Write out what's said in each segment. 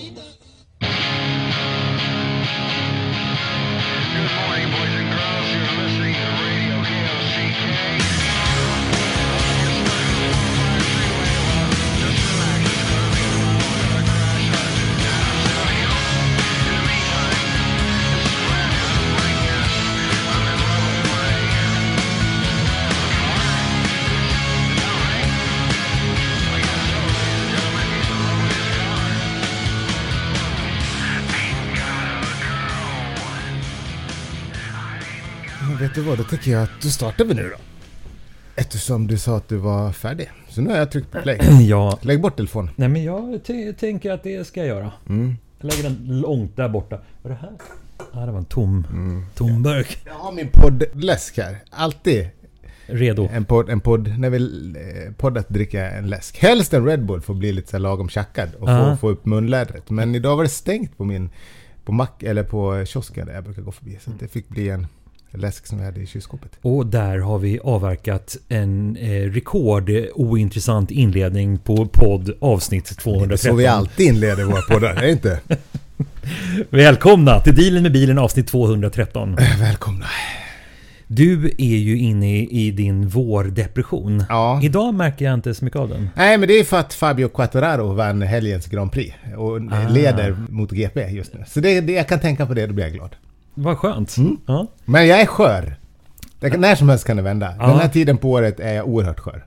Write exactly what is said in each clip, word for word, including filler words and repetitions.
Vet du vad, då tycker jag att du startar vi nu då. Eftersom du sa att du var färdig. Så nu har jag tryckt på play. Ja. Lägg bort telefonen. Nej, men jag t- tänker att det ska jag göra. Mm. Jag lägger den långt där borta. Vad är det här? Ja, ah, det var en tom, mm. tom burk. Jag har min poddläsk här. Alltid. Redo. En podd, en podd när vi eh, poddat dricka en läsk. Helst en Red Bull för att bli lite så här lagom tjackad och få, få upp munlädret. Men idag var det stängt på min på mack eller på kiosken där jag brukar gå förbi. Så det fick bli en läsk som vi hade i kylskåpet. Och där har vi avverkat en eh, rekord ointressant inledning på podd avsnitt tvåhundratretton. Så vi alltid inleder våra poddar, är det inte? Välkomna till Dealen med bilen avsnitt tvåhundratretton. Välkomna. Du är ju inne i din vårdepression. Ja. Idag märker jag inte så mycket av den. Nej, men det är för att Fabio Quartararo vann helgens Grand Prix och ah. leder mot G P just nu. Så det, det, jag kan tänka på det, då blir jag glad. Vad skönt. Mm. Ja. Men jag är skör. Det kan, när som helst kan det vända. Ja. Den här tiden på året är jag oerhört skör.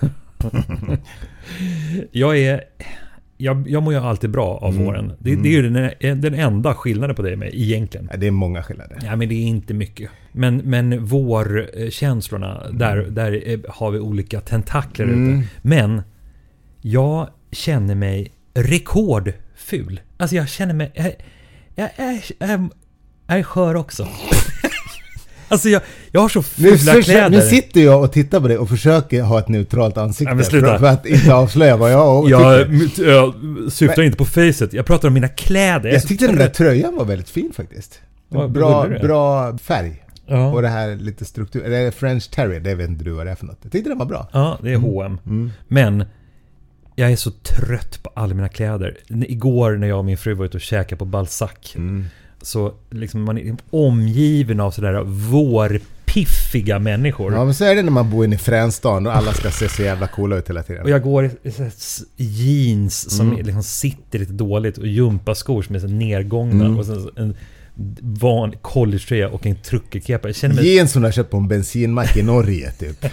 jag är... Jag, jag mår ju alltid bra av mm. våren. Det, mm. det är ju den, den enda skillnaden på det med egentligen. Ja, det är många skillnader. Ja, men det är inte mycket. Men, men vårkänslorna, mm. där, där har vi olika tentakler mm. ute. Men jag känner mig rekordful. Alltså jag känner mig... Jag, jag, jag, jag, jag är skör också. Alltså jag, jag har så fula nu, för, kläder. Nu sitter jag och tittar på det och försöker ha ett neutralt ansikte. Ja, för, för att inte avslöja vad jag jag, jag syftar men, inte på facet. Jag pratar om mina kläder. Jag, jag tyckte den där tröjan var väldigt fin faktiskt. Ja, bra, bra färg. Ja. Och det här lite struktur. Det är French Terrier, det vet inte du vad det är för något. Jag tyckte den var bra. Ja, det är H och M. Mm. Mm. Men jag är så trött på alla mina kläder. Igår när jag och min fru var ute och käkade på Balzac. Mm. Så liksom man är omgiven av sådär vårpiffiga människor. Ja, men så är det när man bor inne i Fränstan och alla ska se så jävla coola ut hela tiden. Och jag går i jeans som mm. liksom sitter lite dåligt och jumpaskor som är så nergångna mm. och sen en van collegetröja och en truckerkepa. Jag känner mig... Jeans som har köpt på en bensinmack i Norge typ.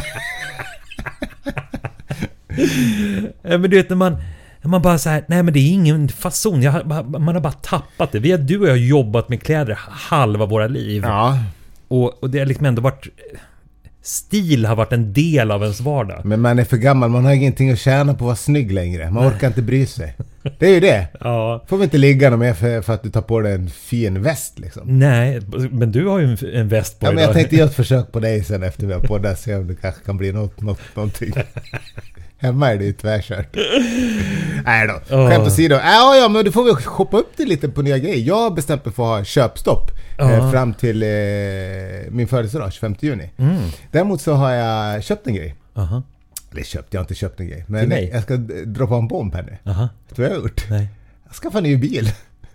Men du vet när man man bara så här, nej men det är ingen fason. Jag, man har bara tappat det. Vi har, du och jag har jobbat med kläder halva våra liv. Ja. Och, och det har liksom ändå varit... Stil har varit en del av ens vardag. Men man är för gammal. Man har ingenting att tjäna på att vara snygg längre. Man orkar inte bry sig. Det är ju det. Ja. Får vi inte ligga någon mer för, för att du tar på dig en fin väst liksom. Nej, men du har ju en, en väst på ja, dig. Men jag tänkte göra ett försök på dig sen efter vi har på det. Se om det kanske kan bli något, något, någonting. Hemma är det ju tvärkört. Nej då, oh. skämt åsido. Ja, ja, men du får väl shoppa upp det lite på nya grejer. Jag har bestämt mig för att ha köpstopp oh. eh, fram till eh, min födelsedag, tjugofemte juni. Mm. Däremot så har jag köpt en grej. Uh-huh. Eller köpt, jag har inte köpt en grej. Men jag ska dra på en bomb här nu. Uh-huh. Vet du vad jag har gjort? Nej. Jag ska skaffa en ny bil.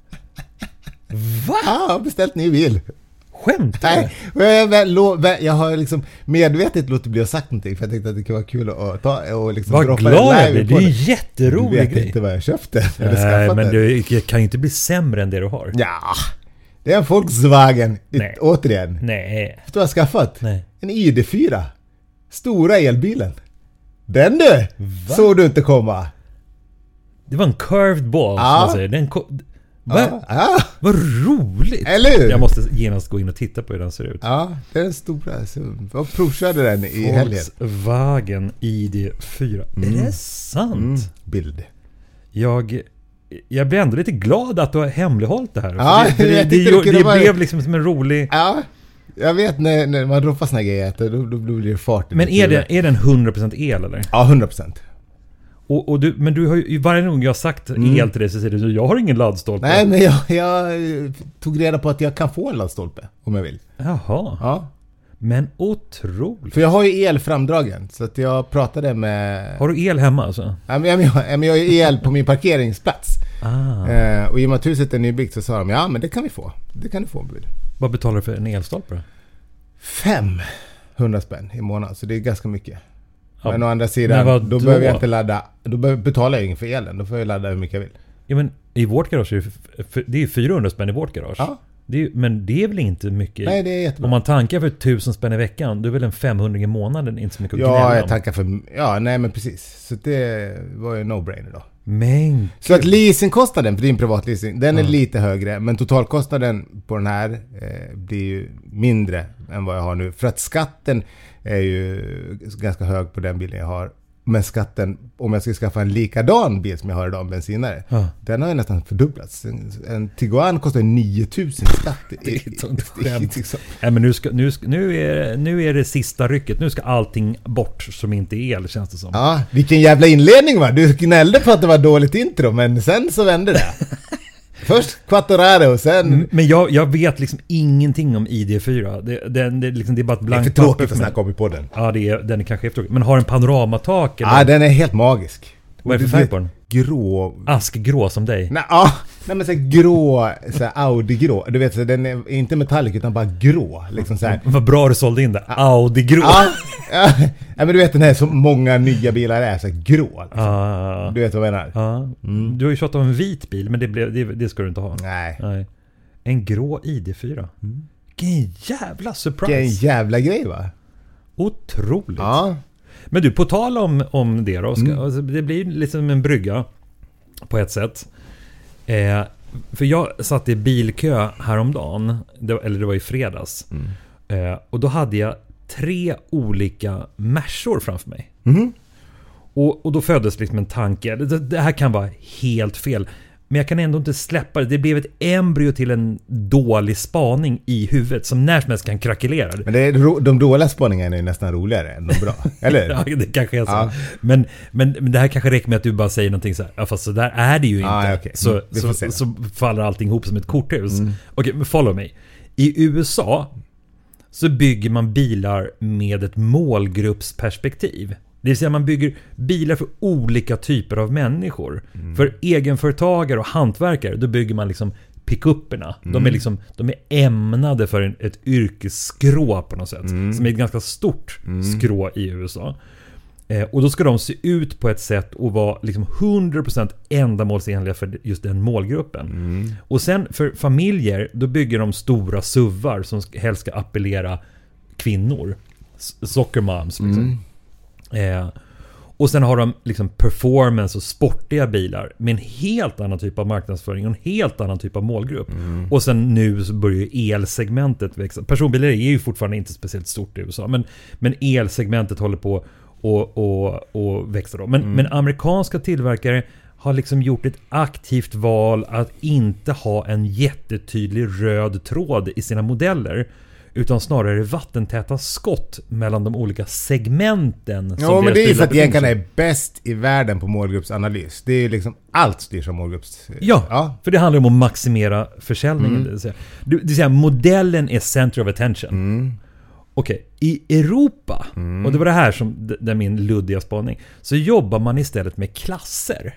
Va? Ja, jag har beställt en ny bil. Skämt? Nej, jag, jag har liksom medvetet låtit bli att sagt någonting för jag tänkte att det kan vara kul att ta och liksom vad glad jag blir, det är ju jätteroligt. Du vet grej. Inte vad jag köpte. Nej, men du kan ju inte bli sämre än det du har. Ja, det är en Volkswagen. Nej. Återigen. Nej. Vet du vad jag har skaffat? Nej. En I D fyra. Stora elbilen. Den du! Va? Såg du inte komma? Det var en curved ball, ja. som man säger. Den ko- Va? Ja. Vad roligt! Eller hur? Jag måste genast gå in och titta på hur den ser ut. Ja, det är den stora. Jag provkörde den i helgen. Volkswagen I D fyra. Mm. Är det sant? Mm. Bild. Jag, jag blir ändå lite glad att du har hemlighållit det här. Ja, det, det, det, det, det, det var... blev liksom som en rolig... Ja, jag vet när, när man droppar såna grejer då, då, då blir det fart. Men är det, är den hundra procent el eller? Ja, hundra procent. Och, och du, men du har ju varje gång jag har sagt mm. el till dig så säger du jag har ingen laddstolpe. Nej, men jag, jag tog reda på att jag kan få en laddstolpe om jag vill. Jaha. Ja. Men otroligt. För jag har ju el framdragen så att jag pratade med... Har du el hemma alltså? Ja, men jag, men jag har ju el på min parkeringsplats. Ah. Eh, och i och med att huset är nybyggt så sa de, ja men det kan vi få. Det kan du få ombud. Vad betalar du för en elstolpe då? femhundra spänn i månaden, så det är ganska mycket. Ja, men å andra sidan, då? då behöver jag inte ladda, då behöver, betalar jag ingen för elen, då får jag ladda hur mycket jag vill. Ja, men i vårt garage är det, det är fyrahundra spänn i vårt garage. Ja. Det är, men det är väl inte mycket? Nej, det är jättebra. Om man tankar för tusen spänn i veckan, då är väl en femhundra i månaden inte så mycket att gnälla Ja, om. jag tankar för, ja nej men precis. Så det var ju en no-brainer då. Men så att leasingkostnaden för din privatleasing, den är ja. lite högre, men totalkostnaden på den här eh, blir ju mindre än vad jag har nu. För att skatten är ju ganska hög på den bilen jag har. Men skatten, om jag ska skaffa en likadan bil som jag har idag, en bensinare, ja. den har ju nästan fördubblats. En, en Tiguan kostar nio tusen i skatt. Det är ett sånt skämt. Ja, men nu, ska, nu, ska, nu, är, nu är det sista rycket. Nu ska allting bort som inte är el, känns det som. Ja, vilken jävla inledning va? Du gnällde på att det var dåligt intro, men sen så vände det. Först Quattoraro och sen... Men jag, jag vet liksom ingenting om I D fyra. Det, det, det, liksom, det är bara ett blankt papper. Det är för tråkigt att snacka om i podden. Ja, det är, den är kanske eftertråkigt. Men har en panoramatak? Eller? Ja, den är helt magisk. Vad är det för färg på den? Grå. Askgrå som dig? Nej, ja. Nej men så grå, så här Audi-grå. Du vet, så den är inte metallic utan bara grå. Liksom så här. Vad bra du sålde in det. Audi-grå. Ja, ja. Ja, men du vet den här som många nya bilar är så här grå. Liksom. Ah. Du vet vad jag menar? Ah. Mm. Du har ju tjatat om en vit bil, men det, blev, det, det ska du inte ha. Nej. Nej. En grå I D fyra. Mm. Vilken jävla surprise. Vilken jävla grej va? Otroligt. Ja. Men du, på tal om, om det då. Ska, mm. alltså, det blir liksom en brygga på ett sätt. Eh, för jag satt i bilkö häromdagen, det, eller det var i fredags. Mm. Eh, och då hade jag tre olika Mersor framför mig. Mm. Och, och då föddes liksom en tanke. Det, det här kan vara helt fel. Men jag kan ändå inte släppa det. Det blev ett embryo till en dålig spaning i huvudet som när som helst kan krackelera. Men det är, de dåliga spaningarna är nästan roligare än de bra, eller? Ja, det kanske är så. Ja. Men, men, men det här kanske räcker med att du bara säger någonting så här. Ja, fast så där är det ju inte. Ah, okay. Så, mm, så, så, så faller allting ihop som ett korthus. Mm. Okej, men follow me. I U S A så bygger man bilar med ett målgruppsperspektiv. Det vill säga man bygger bilar för olika typer av människor. Mm. För egenföretagare och hantverkare, då bygger man liksom pick-upperna. Mm. De är liksom de är ämnade för en, ett yrkesskrå på något sätt. Mm. Som är ett ganska stort mm. skrå i U S A. Eh, och då ska de se ut på ett sätt och vara liksom hundra procent ändamålsenliga för just den målgruppen. Mm. Och sen för familjer, då bygger de stora suvar som helst ska appellera kvinnor. Soccer moms liksom. Mm. Eh, och sen har de liksom performance och sportiga bilar med en helt annan typ av marknadsföring och en helt annan typ av målgrupp. Mm. Och sen nu så börjar ju elsegmentet växa. Personbilar är ju fortfarande inte speciellt stort i U S A, men, men elsegmentet håller på och, och, och växa då. Men, mm. men amerikanska tillverkare har liksom gjort ett aktivt val att inte ha en jättetydlig röd tråd i sina modeller. Utan snarare vattentäta skott mellan de olika segmenten. Ja, men det är ju för att Jänkarna är bäst i världen på målgruppsanalys. Det är ju liksom allt styrs av målgrupps... Ja, ja, för det handlar om att maximera försäljningen. Mm. Det vill säga, det vill säga modellen är center of attention. Mm. Okej, okay. I Europa, mm. och det var det här som det är min luddiga spaning, så jobbar man istället med klasser.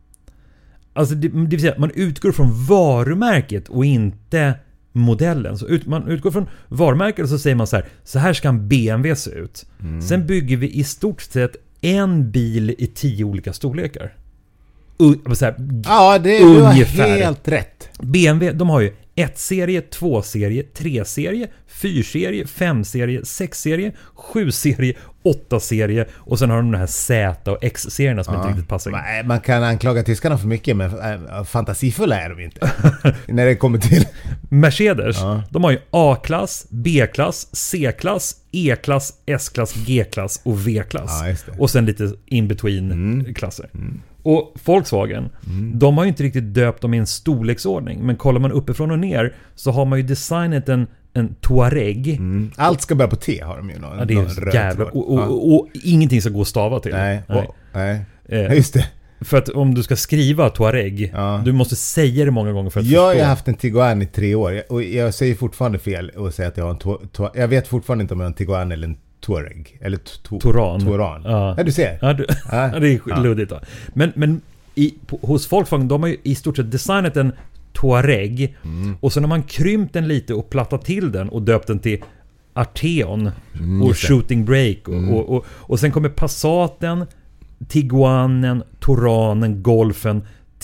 Alltså det, det vill säga, man utgår från varumärket och inte modellen. Så ut, man utgår från varumärket och så säger man så här: så här ska en B M W se ut. Mm. Sen bygger vi i stort sett en bil i tio olika storlekar. U- så här, ja, det är helt rätt. B M W, de har ju ett-serie, två-serie, tre-serie, fyra-serie, fem-serie, sex-serie, sju-serie, åtta-serie och sen har de de här Z- och X-serierna som ja. inte riktigt passar in. Nej, man kan anklaga tyskarna för mycket, men äh, fantasifulla är de inte. När det kommer till Mercedes, ja. de har ju A-klass, B-klass, C-klass, E-klass, S-klass, G-klass och V-klass. Ja, och sen lite in-between mm. klasser. Mm. Och Volkswagen, mm. de har ju inte riktigt döpt dem i en storleksordning. Men kollar man uppifrån och ner så har man ju designat en, en Touareg. Mm. Allt ska börja på T har de ju. Någon, ja, det är jävla, och, och, och, och ingenting ska gå att stava till. Nej, nej. Och, nej. Eh, just det. För att om du ska skriva Touareg, ja. du måste säga det många gånger för att jag förstå. Jag har haft en Tiguan i tre år. Och jag säger fortfarande fel och säger att jag har en Touareg. Jag vet fortfarande inte om jag har en Tiguan eller en Touareg eller to- Touran. Touran. Ja. Ja, du ser. Ja, du, ja. Det är luddigt då. Men, men i, på, hos Volkswagen, de har ju i stort sett designat en Touareg mm. och sen har man krympt den lite och plattat till den och döpt den till Arteon mm, och Shooting Brake och, mm. och, och, och sen kommer Passaten, Tiguanen, Touranen, Golfen,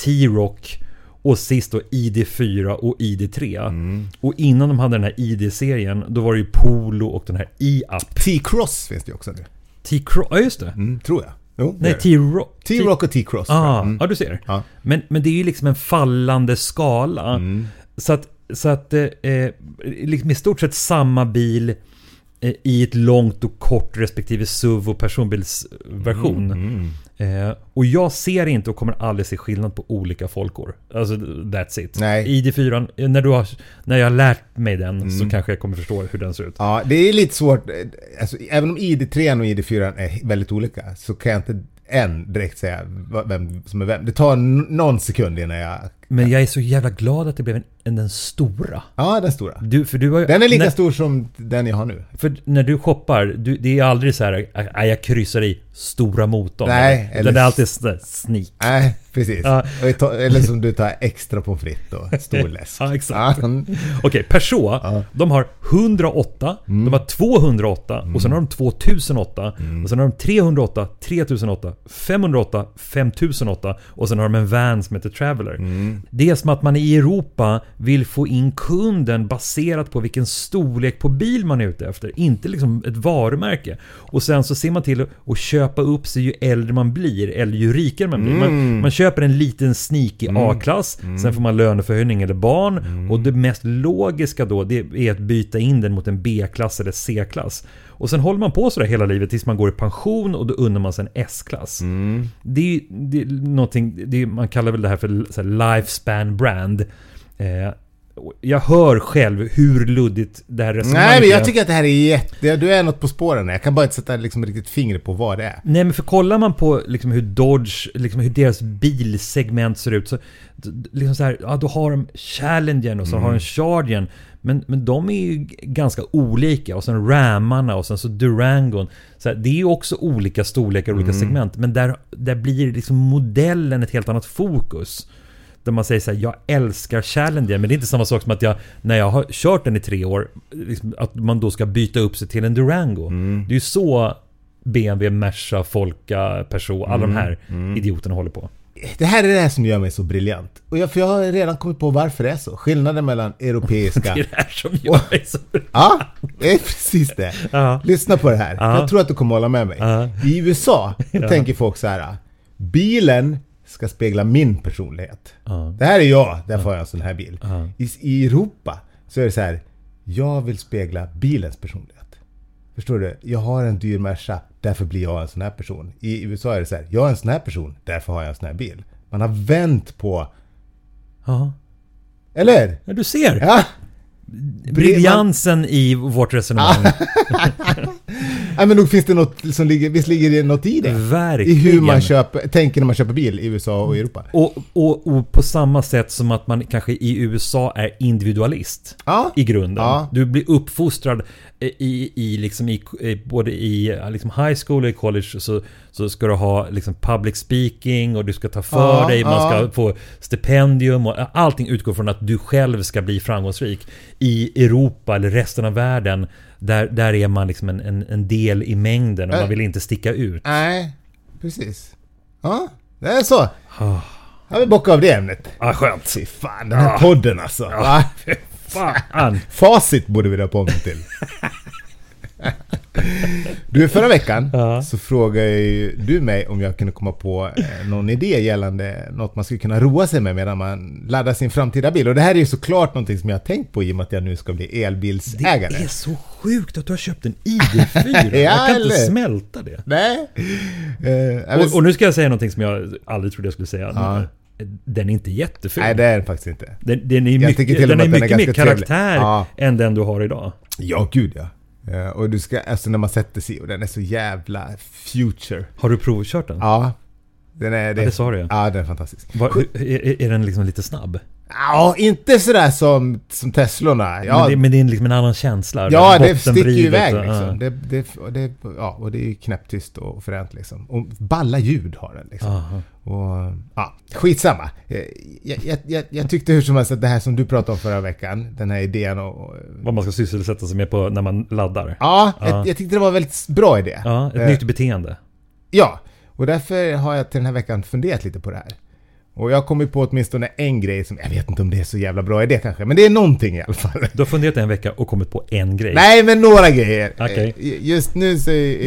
T-Roc och sist då I D fyra och I D tre. Mm. Och innan de hade den här I D-serien, då var det ju Polo och den här I-Up. T-Cross finns det ju också nu. T-Cross, ja just det. Mm, tror jag. Jo, Nej, T-Roc. T-Roc och T-Cross. Ah, mm. Ja, du ser. Ja. Men, men det är ju liksom en fallande skala. Mm. Så att, så att eh, liksom i stort sett samma bil eh, i ett långt och kort respektive S U V och personbilsversion. Mm, mm. Eh, och jag ser inte och kommer aldrig se skillnad på olika folkår. Alltså, that's it. Nej. I D fyra, när, du har, när jag har lärt mig den mm. så kanske jag kommer förstå hur den ser ut. Ja, det är lite svårt. Alltså, även om I D tre och I D fyra är väldigt olika så kan jag inte än direkt säga vem som är vem. Det tar n- någon sekund innan jag... Men jag är så jävla glad att det blev en, en den stora. Ja, den stora. Du, för du har, den är lika när, stor som den jag har nu. För när du shoppar, du, det är aldrig så här att jag kryssar i stora motorn. Nej. Eller, det är alltid sådär sneak. Nej, precis. Ja. Eller som du tar extra pommes frites och stor läsk. Ja, exakt. Ja. Okej, okay, Peugeot, ja. de har hundraåtta, mm. de har tvåhundraåtta mm. och sen har de tvåtusenåtta mm. och sen har de trehundraåtta, tretusenåtta, femhundraåtta, femtusenåtta och sen har de en van som heter Traveller. Mm. Det är som att man i Europa vill få in kunden baserat på vilken storlek på bil man är ute efter. Inte liksom ett varumärke. Och sen så ser man till att köpa upp sig ju äldre man blir eller ju rikare man blir. Mm. Man, man köper en liten sneaky mm. A-klass, mm. sen får man löneförhöjning eller barn mm. och det mest logiska då det är att byta in den mot en B-klass eller C-klass. Och sen håller man på så där hela livet tills man går i pension och då undrar man sig en S-klass. Mm. Det är, det är någonting, det är, man kallar väl det här för så här lifespan brand. Eh, jag hör själv hur luddigt det här resonemanget. Nej, men jag tycker att det här är jätte... Du är något på spåren. Jag kan bara inte sätta liksom riktigt fingret på vad det är. Nej, men för kollar man på liksom hur Dodge, liksom hur deras bilsegment ser ut så liksom så här, ja, då har de Challengern och så mm. har de Chargern. Men, men de är ju ganska olika. Och sen Ramarna och sen så Durangon. Så här, det är ju också olika storlekar och olika mm. segment. Men där, där blir liksom modellen ett helt annat fokus. Där man säger så här, jag älskar Challenger. Men det är inte samma sak som att jag, när jag har kört den i tre år, liksom, att man då ska byta upp sig till en Durango. Mm. Det är ju så B M W, Merca, Folka, Peugeot, alla mm. de här mm. idioterna håller på. Det här är det här som gör mig så briljant. Och jag, för jag har redan kommit på varför det är så. Skillnaden mellan europeiska... det är det här som gör mig så briljant. Ja, det är precis det. Uh-huh. Lyssna på det här. Uh-huh. Jag tror att du kommer hålla med mig. Uh-huh. I U S A uh-huh. tänker folk så här. Bilen ska spegla min personlighet. Uh-huh. Det här är jag, därför uh-huh. har jag en sån här bil. Uh-huh. I, I Europa så är det så här. Jag vill spegla bilens personlighet. Förstår du? Jag har en dyr Merca, därför blir jag en sån här person. I U S A är det så här, jag är en sån här person, därför har jag en sån här bil. Man har vänt på... Ja. Eller? Ja, du ser. Ja. Briljansen man... i vårt resonemang. Ja, men nog finns det något som ligger, visst ligger det något i det. Verkligen. I hur man köper, tänker när man köper bil i U S A och Europa. Och, och, och på samma sätt som att man kanske i U S A är individualist ja. i grunden. Ja. Du blir uppfostrad i, i, liksom i både i liksom high school och i college så, så ska du ha liksom public speaking och du ska ta för ja, dig, man ska ja. få stipendium och allting utgår från att du själv ska bli framgångsrik. I Europa eller resten av världen där, där är man liksom en, en, en del i mängden och äh. man vill inte sticka ut. Nej, precis. Ja, det är så. Oh. Jag vill bocka av det ämnet. Ja, skönt. Fy fan, den här ja. podden alltså. Ja. Fan. Facit borde vi ha på mig till. Du, förra veckan ja. så frågade du mig om jag kunde komma på någon idé gällande något man skulle kunna roa sig med medan man laddar sin framtida bil. Och det här är ju såklart någonting som jag har tänkt på i och med att jag nu ska bli elbilsägare. Det är så sjukt att du har köpt en I D fyra. ja, jag kan eller? inte smälta det. Nej. Uh, och, och nu ska jag säga någonting som jag aldrig trodde jag skulle säga. Ja. Den är inte jätteful. Nej, det är den faktiskt inte. Den, den är mycket, den är mycket mer karaktär ja. än den du har idag. Ja, gud ja. Uh, och du ska, alltså när man sätter sig och den är så jävla future. Har du provkört den? Ja. Den är, det, ja, det sa du. Ja, den är fantastisk. Var, är, är den liksom lite snabb? Ja, inte sådär som, som Teslorna. Ja. Men, det, men det är liksom en annan känsla. Ja, det sticker ju iväg och, liksom. ja. Det, det, det, ja, och det är ju knäpptyst och fränt liksom. Och balla ljud har den liksom. Och, ja, skitsamma. Jag, jag, jag, jag tyckte hur som helst att det här som du pratade om förra veckan, den här idén och, och vad man ska sysselsätta sig med på när man laddar. Ja, ja. Jag, jag tyckte det var en väldigt bra idé. Ja, ett uh, nytt beteende. Ja, och därför har jag till den här veckan funderat lite på det här. Och jag har kommit på åtminstone en grej som, jag vet inte om det är så jävla bra idé kanske, men det är någonting i alla fall. Du har funderat en vecka och kommit på en grej. Nej, men några grejer. Okay. Just nu så är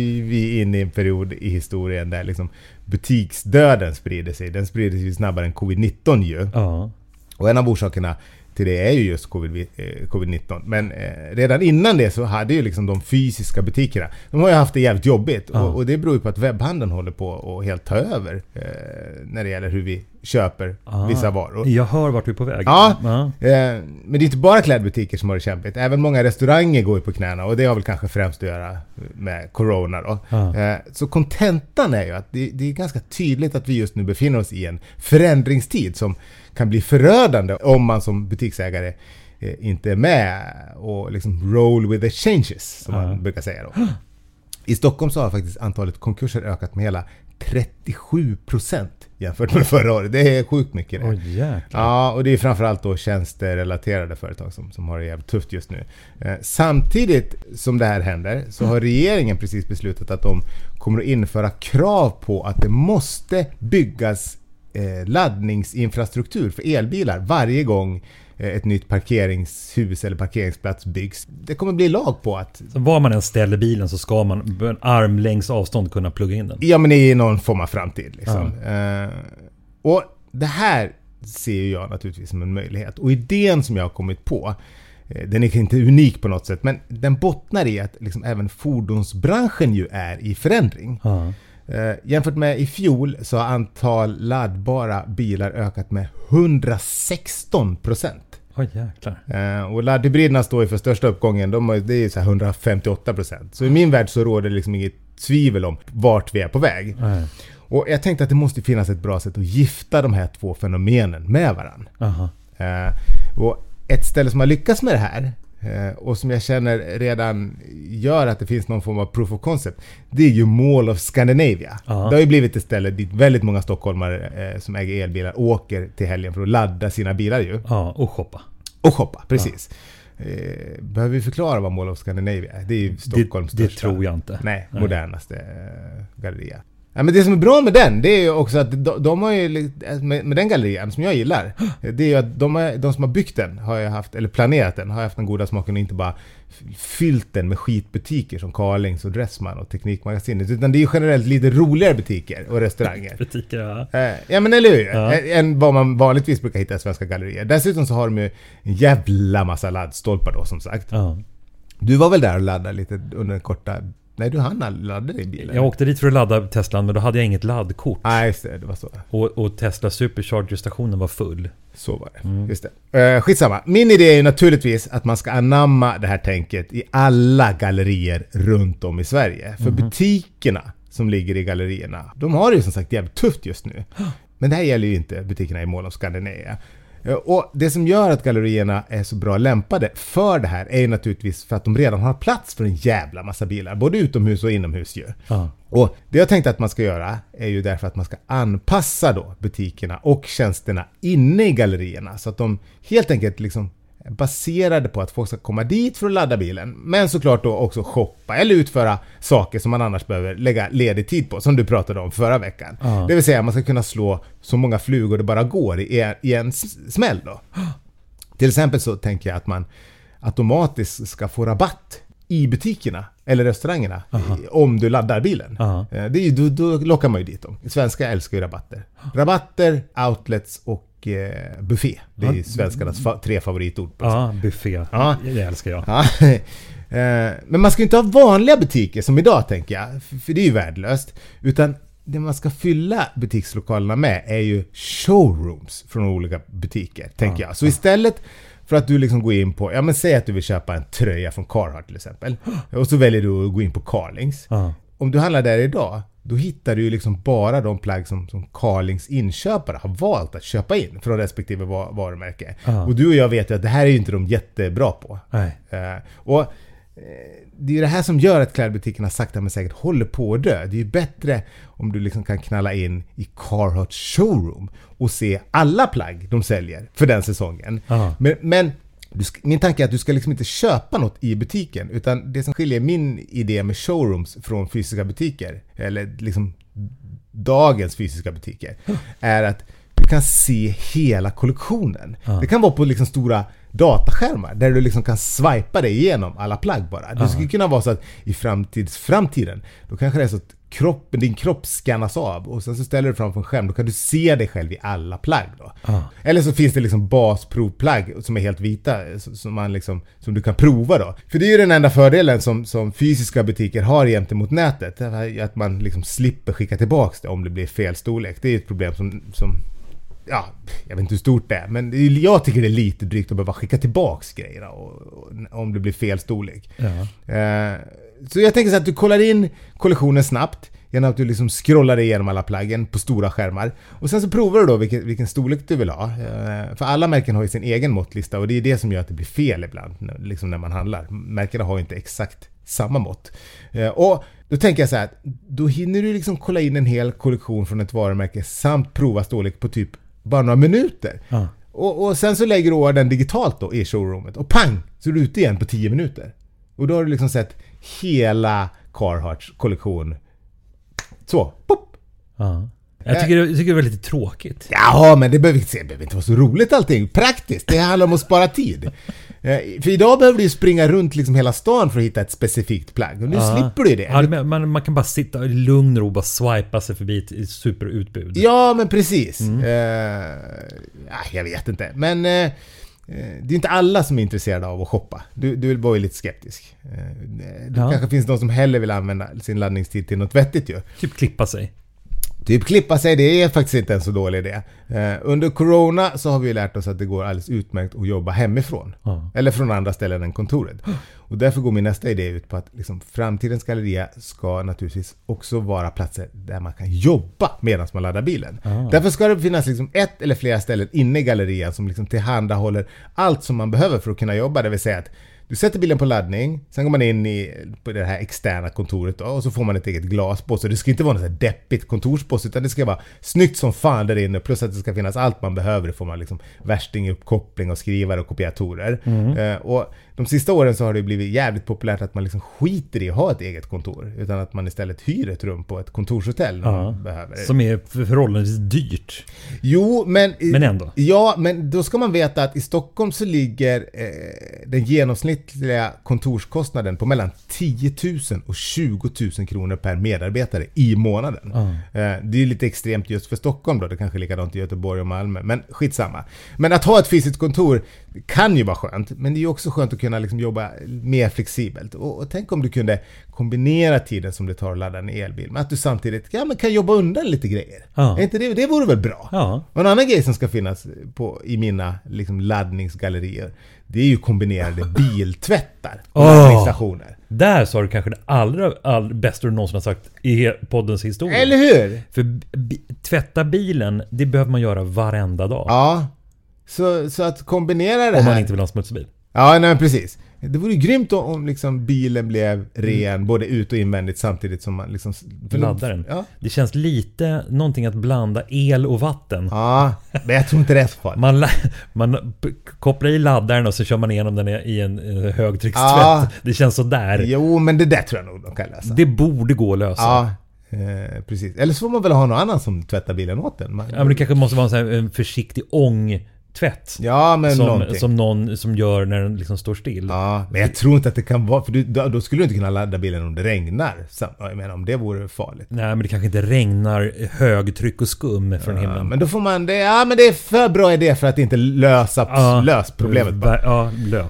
vi inne i en period i historien där liksom butiksdöden sprider sig. Den sprider sig snabbare än covid nitton ju. Ja. Och en av orsakerna till det är ju just covid nitton. Men eh, redan innan det så hade ju liksom de fysiska butikerna, de har ju haft det jävligt jobbigt. Ja. Och, och det beror ju på att webbhandeln håller på att helt ta över eh, när det gäller hur vi köper ah, vissa varor. Jag hör vart du är på väg. Ja, ah. eh, men det är inte bara klädbutiker som har det kämpigt. Även många restauranger går ju på knäna, och det har väl kanske främst att göra med corona då. Ah. Eh, så kontentan är ju att det, det är ganska tydligt att vi just nu befinner oss i en förändringstid som kan bli förödande om man som butiksägare eh, inte är med och liksom roll with the changes, som uh-huh. man brukar säga då. I Stockholm så har faktiskt antalet konkurser ökat med hela trettiosju procent jämfört med förra året. Det är sjukt mycket det. Oh, ja, och det är framförallt då tjänsterelaterade företag som, som har det jävligt tufft just nu. Eh, samtidigt som det här händer så har regeringen precis beslutat att de kommer att införa krav på att det måste byggas Eh, laddningsinfrastruktur för elbilar varje gång eh, ett nytt parkeringshus eller parkeringsplats byggs. Det kommer bli lag på att... Så var man än ställer bilen så ska man en armlängds avstånd kunna plugga in den? Ja, men i någon form av framtid. Liksom. Eh, och det här ser jag naturligtvis som en möjlighet. Och idén som jag har kommit på, eh, den är inte unik på något sätt, men den bottnar i att liksom även fordonsbranschen ju är i förändring. Ja. Uh, jämfört med i fjol så har antal laddbara bilar ökat med hundrasexton procent. Oj, jäklar. Uh, och laddhybriderna står ju för största uppgången. De har, det är ju så här hundrafemtioåtta procent. Så i min värld så råder det liksom inget tvivel om vart vi är på väg. Mm. Och jag tänkte att det måste finnas ett bra sätt att gifta de här två fenomenen med varandra. Uh-huh. Uh, och ett ställe som har lyckats med det här, och som jag känner redan gör att det finns någon form av proof of concept, det är ju Mall of Scandinavia. Uh-huh. Det har ju blivit ett ställe dit väldigt många stockholmare eh, som äger elbilar åker till helgen för att ladda sina bilar ju. Ja, och shoppa. Och shoppa, precis. Ja. Eh, behöver vi förklara vad Mall of Scandinavia är? Det är ju Stockholms det, största. Det tror jag inte. Nej, Nej. modernaste eh, galleria. Ja, men det som är bra med den, det är ju också att de, de har ju, med, med den gallerian som jag gillar, det är ju att de, har, de som har byggt den har ju haft, eller planerat den, har haft den goda smaken och inte bara fyllt den med skitbutiker som Carlings och Dressman och Teknikmagasinet, utan det är ju generellt lite roligare butiker och restauranger. Butiker, ja. Eh, ja, men eller hur? Ja. Än vad man vanligtvis brukar hitta i svenska gallerier. Dessutom så har de ju en jävla massa laddstolpar då, som sagt. Ja. Du var väl där och laddade lite under en korta... Nej, du hann ladda i bilen. Jag åkte dit för att ladda Teslan, men då hade jag inget laddkort. Nej, just det, det var så. Och, och Tesla Supercharger-stationen var full. Så var det, mm. just det. Uh, skitsamma. Min idé är ju naturligtvis att man ska anamma det här tänket i alla gallerier runt om i Sverige. För mm. butikerna som ligger i gallerierna, de har det ju som sagt jävligt tufft just nu. Men det här gäller ju inte butikerna i Mall of Scandinavia. Och det som gör att gallerierna är så bra lämpade för det här är ju naturligtvis för att de redan har plats för en jävla massa bilar, både utomhus och inomhus ju. Ah. Och det jag tänkte att man ska göra är ju därför att man ska anpassa då butikerna och tjänsterna inne i gallerierna så att de helt enkelt liksom baserade på att folk ska komma dit för att ladda bilen, men såklart då också shoppa eller utföra saker som man annars behöver lägga ledig tid på, som du pratade om förra veckan. Uh-huh. Det vill säga att man ska kunna slå så många flugor det bara går i en, i en smäll då. Till exempel så tänker jag att man automatiskt ska få rabatt i butikerna eller restaurangerna uh-huh. om du laddar bilen. Uh-huh. Det är ju, då, då lockar man ju dit dem. Svenskar älskar ju rabatter. Rabatter, outlets och buffé. Det är ja. svenskarnas fa- tre favoritord. Ja, buffé. Ja. Det älskar jag. Ja. Men man ska inte ha vanliga butiker som idag, tänker jag. För det är ju värdelöst. Utan det man ska fylla butikslokalerna med är ju showrooms från olika butiker, tänker ja. jag. Så istället för att du liksom går in på, ja men säg att du vill köpa en tröja från Carhartt till exempel. Och så väljer du att gå in på Carlings. Ja. Om du handlar där idag, då hittar du ju liksom bara de plagg som, som Carlings inköpare har valt att köpa in från respektive varumärke. Aha. Och du och jag vet ju att det här är ju inte de jättebra på. Nej. Uh, och uh, det är ju det här som gör att klädbutikerna sakta men säkert håller på att dö. Det är ju bättre om du liksom kan knalla in i Carhartt showroom och se alla plagg de säljer för den säsongen. Men, men du ska, min tanke är att du ska liksom inte köpa något i butiken, utan det som skiljer min idé med showrooms från fysiska butiker, eller liksom dagens fysiska butiker, är att du kan se hela kollektionen. Ja. Det kan vara på liksom stora dataskärmar där du liksom kan swipa dig igenom alla plagg bara. Det skulle kunna vara så att i framtids, framtiden då kanske det är så att kroppen, din kropp scannas av och sen så ställer du framför en skärm, då kan du se dig själv i alla plagg då. Ah. Eller så finns det liksom basprovplagg som är helt vita som, man liksom, som du kan prova då. För det är ju den enda fördelen som, som fysiska butiker har gentemot nätet, att man liksom slipper skicka tillbaka det om det blir fel storlek. Det är ett problem som, som ja, jag vet inte hur stort det är, men jag tycker det är lite drygt att behöva skicka tillbaks grejer och, och, om det blir fel storlek. Ja. Eh, så jag tänker så att du kollar in kollektionen snabbt genom att du liksom scrollar igenom alla plaggen på stora skärmar. Och sen så provar du då vilken, vilken storlek du vill ha. Eh, för alla märken har ju sin egen måttlista och det är det som gör att det blir fel ibland liksom när man handlar. Märkena har ju inte exakt samma mått. Eh, och då tänker jag så här, då hinner du liksom kolla in en hel kollektion från ett varumärke samt prova storlek på typ bara några minuter. Ah. Och, och sen så lägger du den digitalt då i showroomet. Och pang! Så är du ute igen på tio minuter. Och då har du liksom sett hela Carhartts kollektion. Så, pop! Ah. Jag tycker, jag tycker det var lite tråkigt. Ja, men det behöver inte, det behöver inte vara så roligt allting. Praktiskt, det handlar om att spara tid. För idag behöver du ju springa runt liksom hela stan för att hitta ett specifikt plagg. Och nu ja. slipper du det. Ja, man, man kan bara sitta i lugn och bara swipa sig förbi ett superutbud. Ja, men precis. Mm. Uh, ja, jag vet inte. Men uh, det är inte alla som är intresserade av att shoppa. Du, du var ju lite skeptisk. Uh, det ja. kanske finns någon som hellre vill använda sin laddningstid till något vettigt ju. Typ klippa sig. Typ klippa sig, det är faktiskt inte en så dålig idé. Eh, under corona så har vi lärt oss att det går alldeles utmärkt att jobba hemifrån. Mm. Eller från andra ställen än kontoret. Och därför går min nästa idé ut på att liksom, framtidens galleria ska naturligtvis också vara platser där man kan jobba medan man laddar bilen. Mm. Därför ska det finnas liksom ett eller flera ställen inne i gallerian som liksom tillhandahåller allt som man behöver för att kunna jobba. Det vill säga att du sätter bilen på laddning, sen går man in i på det här externa kontoret då, och så får man ett eget glasbås. Så det ska inte vara något så här deppigt kontorsbås, utan det ska vara snyggt som fan där inne, plus att det ska finnas allt man behöver. Det får man liksom värsting, uppkoppling och skrivare och kopiatorer. Mm. Eh, och de sista åren så har det blivit jävligt populärt att man liksom skiter i att ha ett eget kontor, utan att man istället hyr ett rum på ett kontorshotell när man behöver. Som är förhållandevis dyrt. Jo, men, men ändå. Ja, men då ska man veta att i Stockholm så ligger eh, den genomsnittliga kontorskostnaden på mellan tio tusen och tjugo tusen kronor per medarbetare i månaden. Mm. Eh, det är lite extremt just för Stockholm då. Det kanske är likadant i Göteborg och Malmö, men skitsamma. Men att ha ett fysiskt kontor kan ju vara skönt, men det är ju också skönt att kunna liksom jobba mer flexibelt. Och, och tänk om du kunde kombinera tiden som det tar att ladda en elbil med att du samtidigt ja, men kan jobba undan lite grejer. Ja. Är inte det, det vore väl bra? Ja. Och en annan grej som ska finnas på, i mina liksom, laddningsgallerier, det är ju kombinerade biltvättar och oh. laddningsstationer. Där sa du kanske det allra, allra bästa du någonsin har sagt i poddens historia. Eller hur? För b- tvätta bilen, det behöver man göra varenda dag. Ja. Så, så att kombinera det här... Om man inte vill ha en smutsig bil. Ja, nej, precis. Det vore ju grymt om, om liksom bilen blev ren, mm. både ut- och invändigt samtidigt som man liksom... laddar den. Ja. Det känns lite någonting att blanda el och vatten. Ja, men jag tror inte det är så farligt. Man, man kopplar i laddaren och så kör man igenom den i en högtryckstvätt. Ja. Det känns så där. Jo, men det där tror jag nog de kan lösa. Det borde gå att lösa. Ja. Eh, precis. Eller så får man väl ha någon annan som tvättar bilen åt den. Man... Ja, men det kanske måste vara en, sån här, en försiktig ång tvätt. Ja, men som, som någon som gör när den liksom står still. Ja, men jag tror inte att det kan vara, för du, då, då skulle du inte kunna ladda bilen om det regnar. Så, jag menar, om det vore farligt. Nej, men det kanske inte regnar högtryck och skum från ja, himlen. Men då får man det. Ja, men det är för bra idé för att inte lösa ja, lös problemet bara. Ja, lös.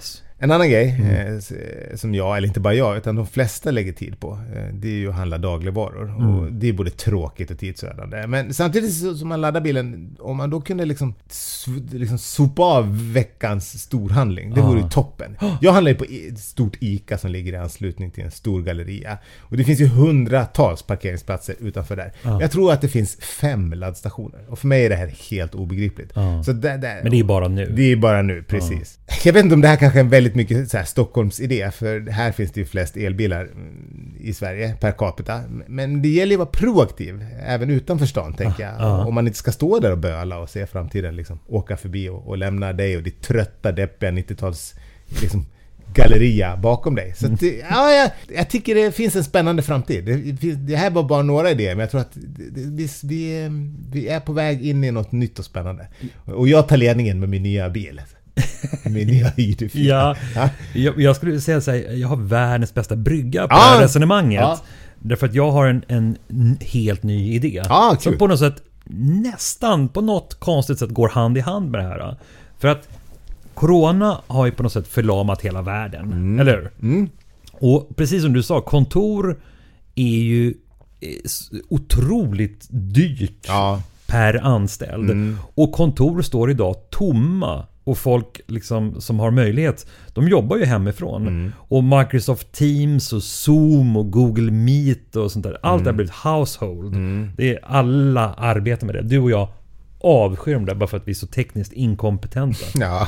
En annan grej Mm. eh, som jag, eller inte bara jag, utan de flesta lägger tid på, eh, det är ju att handla dagligvaror. Mm. Och det är både tråkigt och tidsödande. Men samtidigt så, som man laddar bilen, om man då kunde liksom, s- liksom sopa av veckans storhandling, det vore ju Ah. toppen. Jag handlar ju på ett stort ICA som ligger i anslutning till en stor galleria. Och det finns ju hundratals parkeringsplatser utanför där. Ah. Jag tror att det finns fem laddstationer. Och för mig är det här helt obegripligt. Ah. Så där, där, Men det är bara nu. det är bara nu, precis. Jag vet inte om det här kanske är en väldigt mycket så här Stockholms idé, för här finns det ju flest elbilar i Sverige per capita. Men det gäller ju att vara proaktiv, även utanför stan, tänker jag. Ah. Om man inte ska stå där och böla och se framtiden, liksom, åka förbi och, och lämna dig och ditt trötta, deppiga nittio-tals liksom, galleria bakom dig. Så att, ja, jag, jag tycker det finns en spännande framtid. Det, finns, det här var bara några idéer, men jag tror att det, det, vi, vi är på väg in i något nytt och spännande. Och jag tar ledningen med min nya bil. Min nya I D fyra. Ja, Ja. jag, jag skulle säga så här, jag har världens bästa brygga på Ja. det här resonemanget. Ja. Därför att jag har en, en n- helt ny idé. Ja, som kul. på något sätt nästan på något konstigt sätt går hand i hand med det här. För att corona har ju på något sätt förlamat hela världen. Mm. Eller hur? Mm. Och precis som du sa, kontor är ju eh, s- otroligt dyrt Ja. per anställd. Mm. Och kontor står idag tomma. Och folk liksom, som har möjlighet, de jobbar ju hemifrån. Mm. Och Microsoft Teams och Zoom och Google Meet och sånt där. Allt det har blivit household. Mm. Det är alla arbetar med det. Du och jag avskyr dem där bara för att vi är så tekniskt inkompetenta. Ja.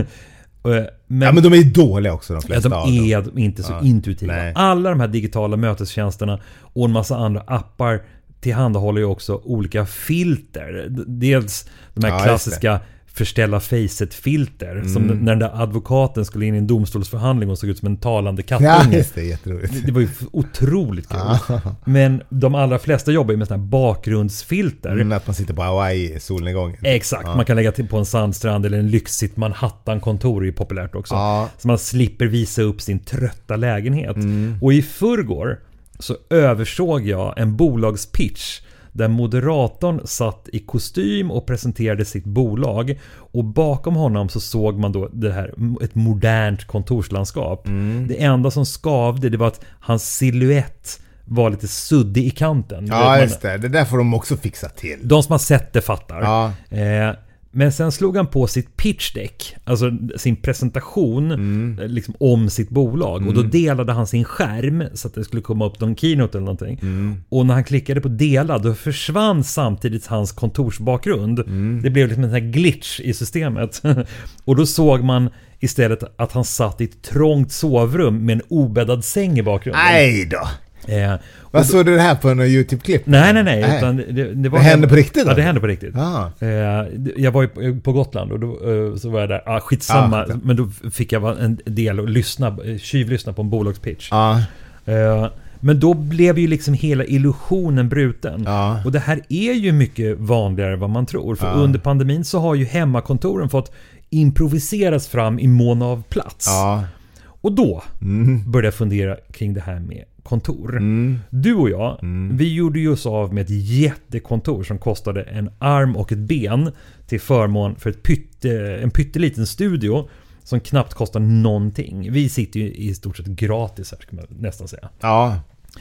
Eh, Men, ja, men de är dåliga också, de ja, flesta de av dem. är inte så Ja. intuitiva. Nej. Alla de här digitala mötestjänsterna och en massa andra appar tillhandahåller ju också olika filter. D- Dels de här Ja, just klassiska förställa facet-filter som Mm. när den där advokaten skulle in i en domstolsförhandling och såg ut som en talande Ja, kattunge. just det, jätteroligt. Det, det var ju f- otroligt kul. Ja. Men de allra flesta jobbar ju med sådana här bakgrundsfilter. Mm, att man sitter på Hawaii i solnedgången. Exakt, Ja. man kan lägga till på en sandstrand eller en lyxigt Manhattan-kontor är ju populärt också. Ja. Så man slipper visa upp sin trötta lägenhet. Mm. Och i förrgår så översåg jag en bolagspitch där moderatorn satt i kostym och presenterade sitt bolag. Och bakom honom så såg man då det här, ett modernt kontorslandskap. Mm. Det enda som skavde, det var att hans silhuett var lite suddig i kanten. Ja, Man- just det. Det där får de också fixa till. de som har sett det fattar. Ja. Eh, men sen slog han på sitt pitch deck, alltså sin presentation Mm. eh, liksom om sitt bolag. Och då delade han sin skärm så att det skulle komma upp någon keynote eller någonting. Mm. Och när han klickade på dela, då försvann samtidigt hans kontorsbakgrund. Mm. Det blev liksom en sån här glitch i systemet. Och då såg man istället att han satt i ett trångt sovrum med en obäddad säng i bakgrunden. Nej då. Eh, Vad såg du det här på en YouTube-klipp? Nej, nej, nej. Nej. Utan det, det, var Det hände på riktigt, Ja, då? det hände på riktigt. Ah. Eh, Jag var ju på Gotland och då eh, så var jag där. Ah, skitsamma. Ah, skitsamma. Men då fick jag vara en del och lyssna, eh, tjuvlyssna på en bolagspitch. Ja. Eh, Men då blev ju liksom hela illusionen bruten. Ja. Och det här är ju mycket vanligare än vad man tror. För Ja. under pandemin så har ju hemmakontoren fått improviseras fram i mån av plats. Ja. Och då Mm. började jag fundera kring det här med kontor. Mm. Du och jag, Mm. vi gjorde ju oss av med ett jättekontor som kostade en arm och ett ben till förmån för ett pytte, en pytteliten studio som knappt kostar någonting. Vi sitter ju i stort sett gratis här, ska man nästan säga. Ja.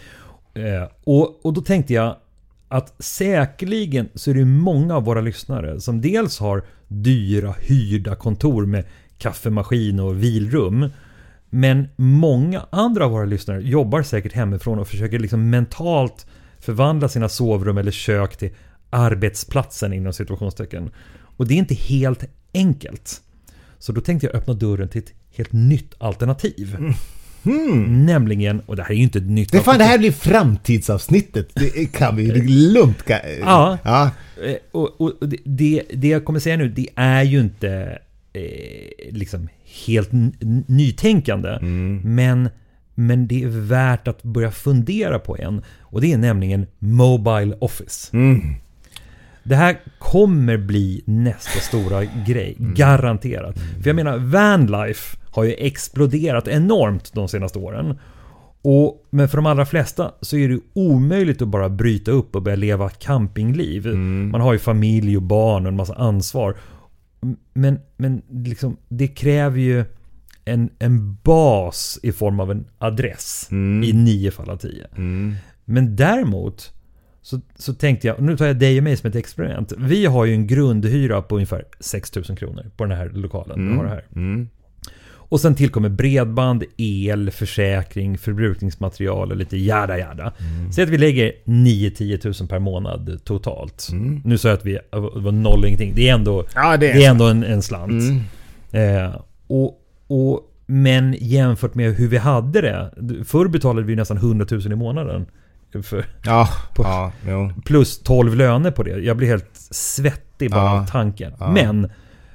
Eh, och, och då tänkte jag att säkerligen så är det många av våra lyssnare som dels har dyra hyrda kontor med kaffemaskin och vilrum. Men många andra av våra lyssnare jobbar säkert hemifrån och försöker liksom mentalt förvandla sina sovrum eller kök till arbetsplatsen inom situationstecken. Och det är inte helt enkelt. Så då tänkte jag öppna dörren till ett helt nytt alternativ. Mm. Nämligen, och det här är ju inte ett nytt Det fan, det alternativ. här blir framtidsavsnittet. Det kan vi ju lugnt... Ka- Ja. Ja. Eh, Och, och det, det, det jag kommer säga nu, det är ju inte eh, liksom helt n- nytänkande. Mm. Men, men det är värt att börja fundera på en. Och det är nämligen Mobile Office. Mm. Det här kommer bli nästa stora grej. Garanterat. För jag menar, vanlife har ju exploderat enormt de senaste åren. Och, men för de allra flesta så är det omöjligt att bara bryta upp och börja leva campingliv. Mm. Man har ju familj och barn och en massa ansvar. Men, men liksom, det kräver ju en, en bas i form av en adress mm. i nio fall av tio. Mm. Men däremot så, så tänkte jag, nu tar jag dig och mig som ett experiment. Vi har ju en grundhyra på ungefär sex tusen kronor på den här lokalen. Mm. Vi har det här. Mm. Och sen tillkommer bredband, el, försäkring, förbrukningsmaterial och lite jada jada. Mm. Så att vi lägger nio till tio tusen per månad totalt. Mm. Nu sa jag att vi var noll och ingenting. Det är ändå, ja, det är det är ändå en, en slant. Mm. Eh, och, och, men jämfört med hur vi hade det. Förr betalade vi nästan hundra tusen i månaden. För, ja, på, ja, jo. Plus tolv löner på det. Jag blir helt svettig bara av ja, tanken. Ja. Men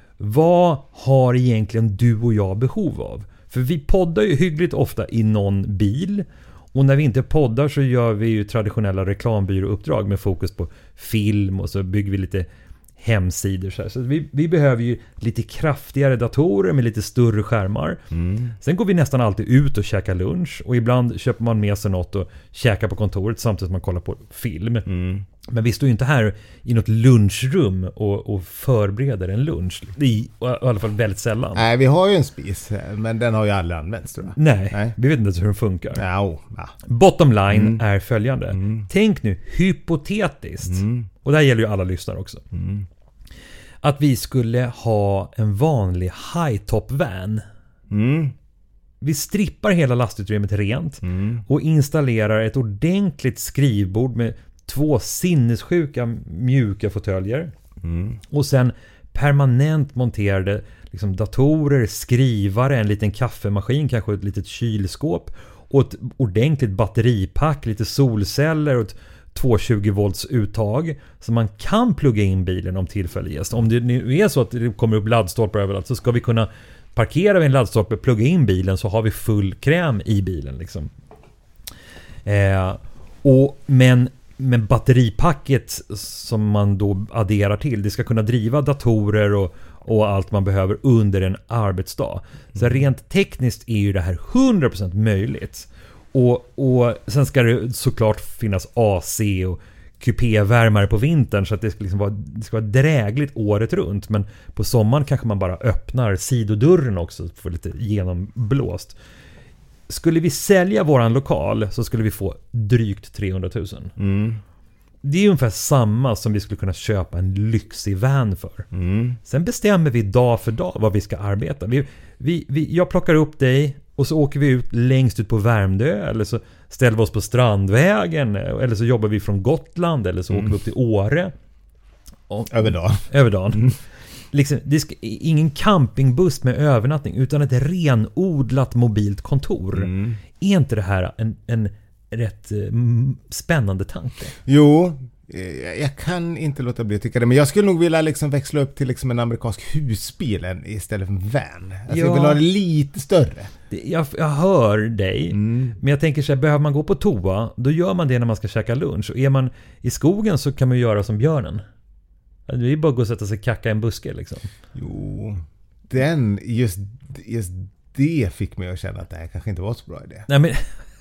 vad har egentligen du och jag behov av? För vi poddar ju hyggligt ofta i någon bil. Och när vi inte poddar så gör vi ju traditionella reklambyråuppdrag med fokus på film. Och så bygger vi lite hemsidor. Så, så vi, vi behöver ju lite kraftigare datorer med lite större skärmar. Mm. Sen går vi nästan alltid ut och käkar lunch. Och ibland köper man med sig något och käkar på kontoret samtidigt som man kollar på film. Mm. Men vi står ju inte här i något lunchrum och, och förbereder en lunch. I, I alla fall väldigt sällan. Nej, vi har ju en spis, men den har ju aldrig använts, tror jag. Nej, Nej. vi vet inte hur den funkar. Ja, ja. Bottom line mm. är följande. Mm. Tänk nu hypotetiskt, mm. och det här gäller ju alla lyssnare också, mm. att vi skulle ha en vanlig high-top van. Mm. Vi strippar hela lastutrymmet rent mm. och installerar ett ordentligt skrivbord med två sinnessjuka mjuka fåtöljer. Mm. Och sen permanent monterade liksom datorer, skrivare, en liten kaffemaskin, kanske ett litet kylskåp och ett ordentligt batteripack, lite solceller och ett tvåhundratjugo volts uttag så man kan plugga in bilen om tillfälle ges. Om det nu är så att det kommer upp laddstolpar överallt så ska vi kunna parkera vid en laddstolpe, plugga in bilen så har vi full kräm i bilen liksom. Eh, och, men Men batteripacket som man då adderar till, det ska kunna driva datorer och, och allt man behöver under en arbetsdag. Så rent tekniskt är ju det här hundra procent möjligt. Och, och sen ska det såklart finnas A C och kupévärmare på vintern så att det ska, liksom vara, det ska vara drägligt året runt. Men på sommaren kanske man bara öppnar sidodörren också för lite genomblåst. Skulle vi sälja våran lokal så skulle vi få drygt trehundra tusen. Mm. Det är ungefär samma som vi skulle kunna köpa en lyxig van för. Mm. Sen bestämmer vi dag för dag vad vi ska arbeta. Vi, vi, vi, jag plockar upp dig och så åker vi ut längst ut på Värmdö eller så ställer vi oss på Strandvägen eller så jobbar vi från Gotland eller så mm. åker vi upp till Åre. Och, över dagen. Över dagen. Mm. Liksom, det ska, ingen campingbuss med övernattning utan ett renodlat mobilt kontor. Mm. Är inte det här en, en rätt mm, spännande tanke? Jo, jag kan inte låta bli att tycka det. Men jag skulle nog vilja liksom växla upp till liksom en amerikansk husbil istället för en van. Alltså ja. Jag vill ha det lite större. Jag, jag hör dig. Mm. Men jag tänker så här, behöver man gå på toa, då gör man det när man ska käka lunch. Och är man i skogen så kan man göra som björnen. Det är bara att gå och sätta sig kacka i en buske liksom. Jo, den, just, just det fick mig att känna att det här kanske inte var så bra idé. Nej men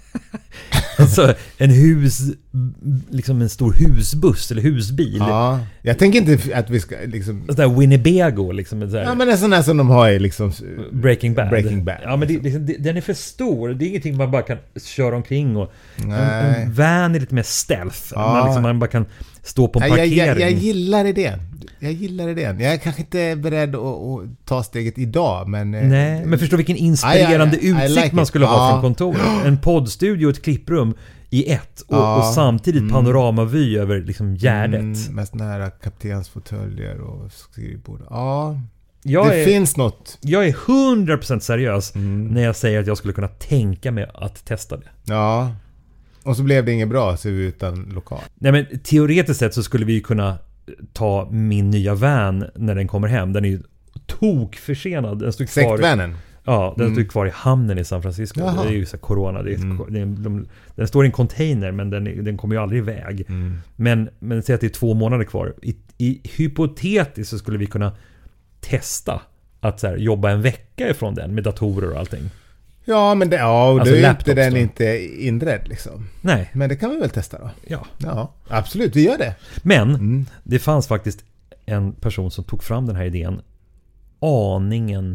alltså en hus liksom en stor husbuss eller husbil. Ja, jag tänker inte att vi ska liksom så där Winnebago liksom så här. Ja, men det är sån där som de har i liksom Breaking Bad. Breaking Bad. Ja, men det, liksom, det, den är för stor. Det är ingenting man bara kan köra omkring och en, en van är lite mer stealth. Ja. Man, liksom, man bara kan stå på en parkering. Jag, jag, jag gillar idén. Jag gillar idén. Jag är kanske inte beredd att, att ta steget idag, men nej, men förstå vilken inspirerande I, I, I, utsikt I like man skulle it. ha ja. från kontoret. En poddstudio och ett klipprum i ett och, ja. och samtidigt mm. panoramavy över liksom Gärdet. Mm, med såna här kaptensfåtöljer och skrivbord. Ja. Jag det är, finns något. Jag är hundra procent seriös mm. när jag säger att jag skulle kunna tänka mig att testa det. Ja. Och så blev det inget bra så utan lokal. Nej, men teoretiskt sett så skulle vi ju kunna ta min nya van när den kommer hem. Den är ju tokförsenad. Den står kvar. Sektvanen? Ja, den mm. står kvar i hamnen i San Francisco. Jaha. Det är ju så corona. Det är, mm. det är, de, den står i en container men den, är, den kommer ju aldrig iväg. Mm. Men, men säg att det är två månader kvar. I, i hypotetiskt så skulle vi kunna testa att så här, jobba en vecka ifrån den med datorer och allting. Ja, men det, ja, alltså då är inte den då. Inte inredd liksom. Nej. Men det kan vi väl testa då? Ja. Ja, absolut, vi gör det. Men mm. det fanns faktiskt en person som tog fram den här idén aningen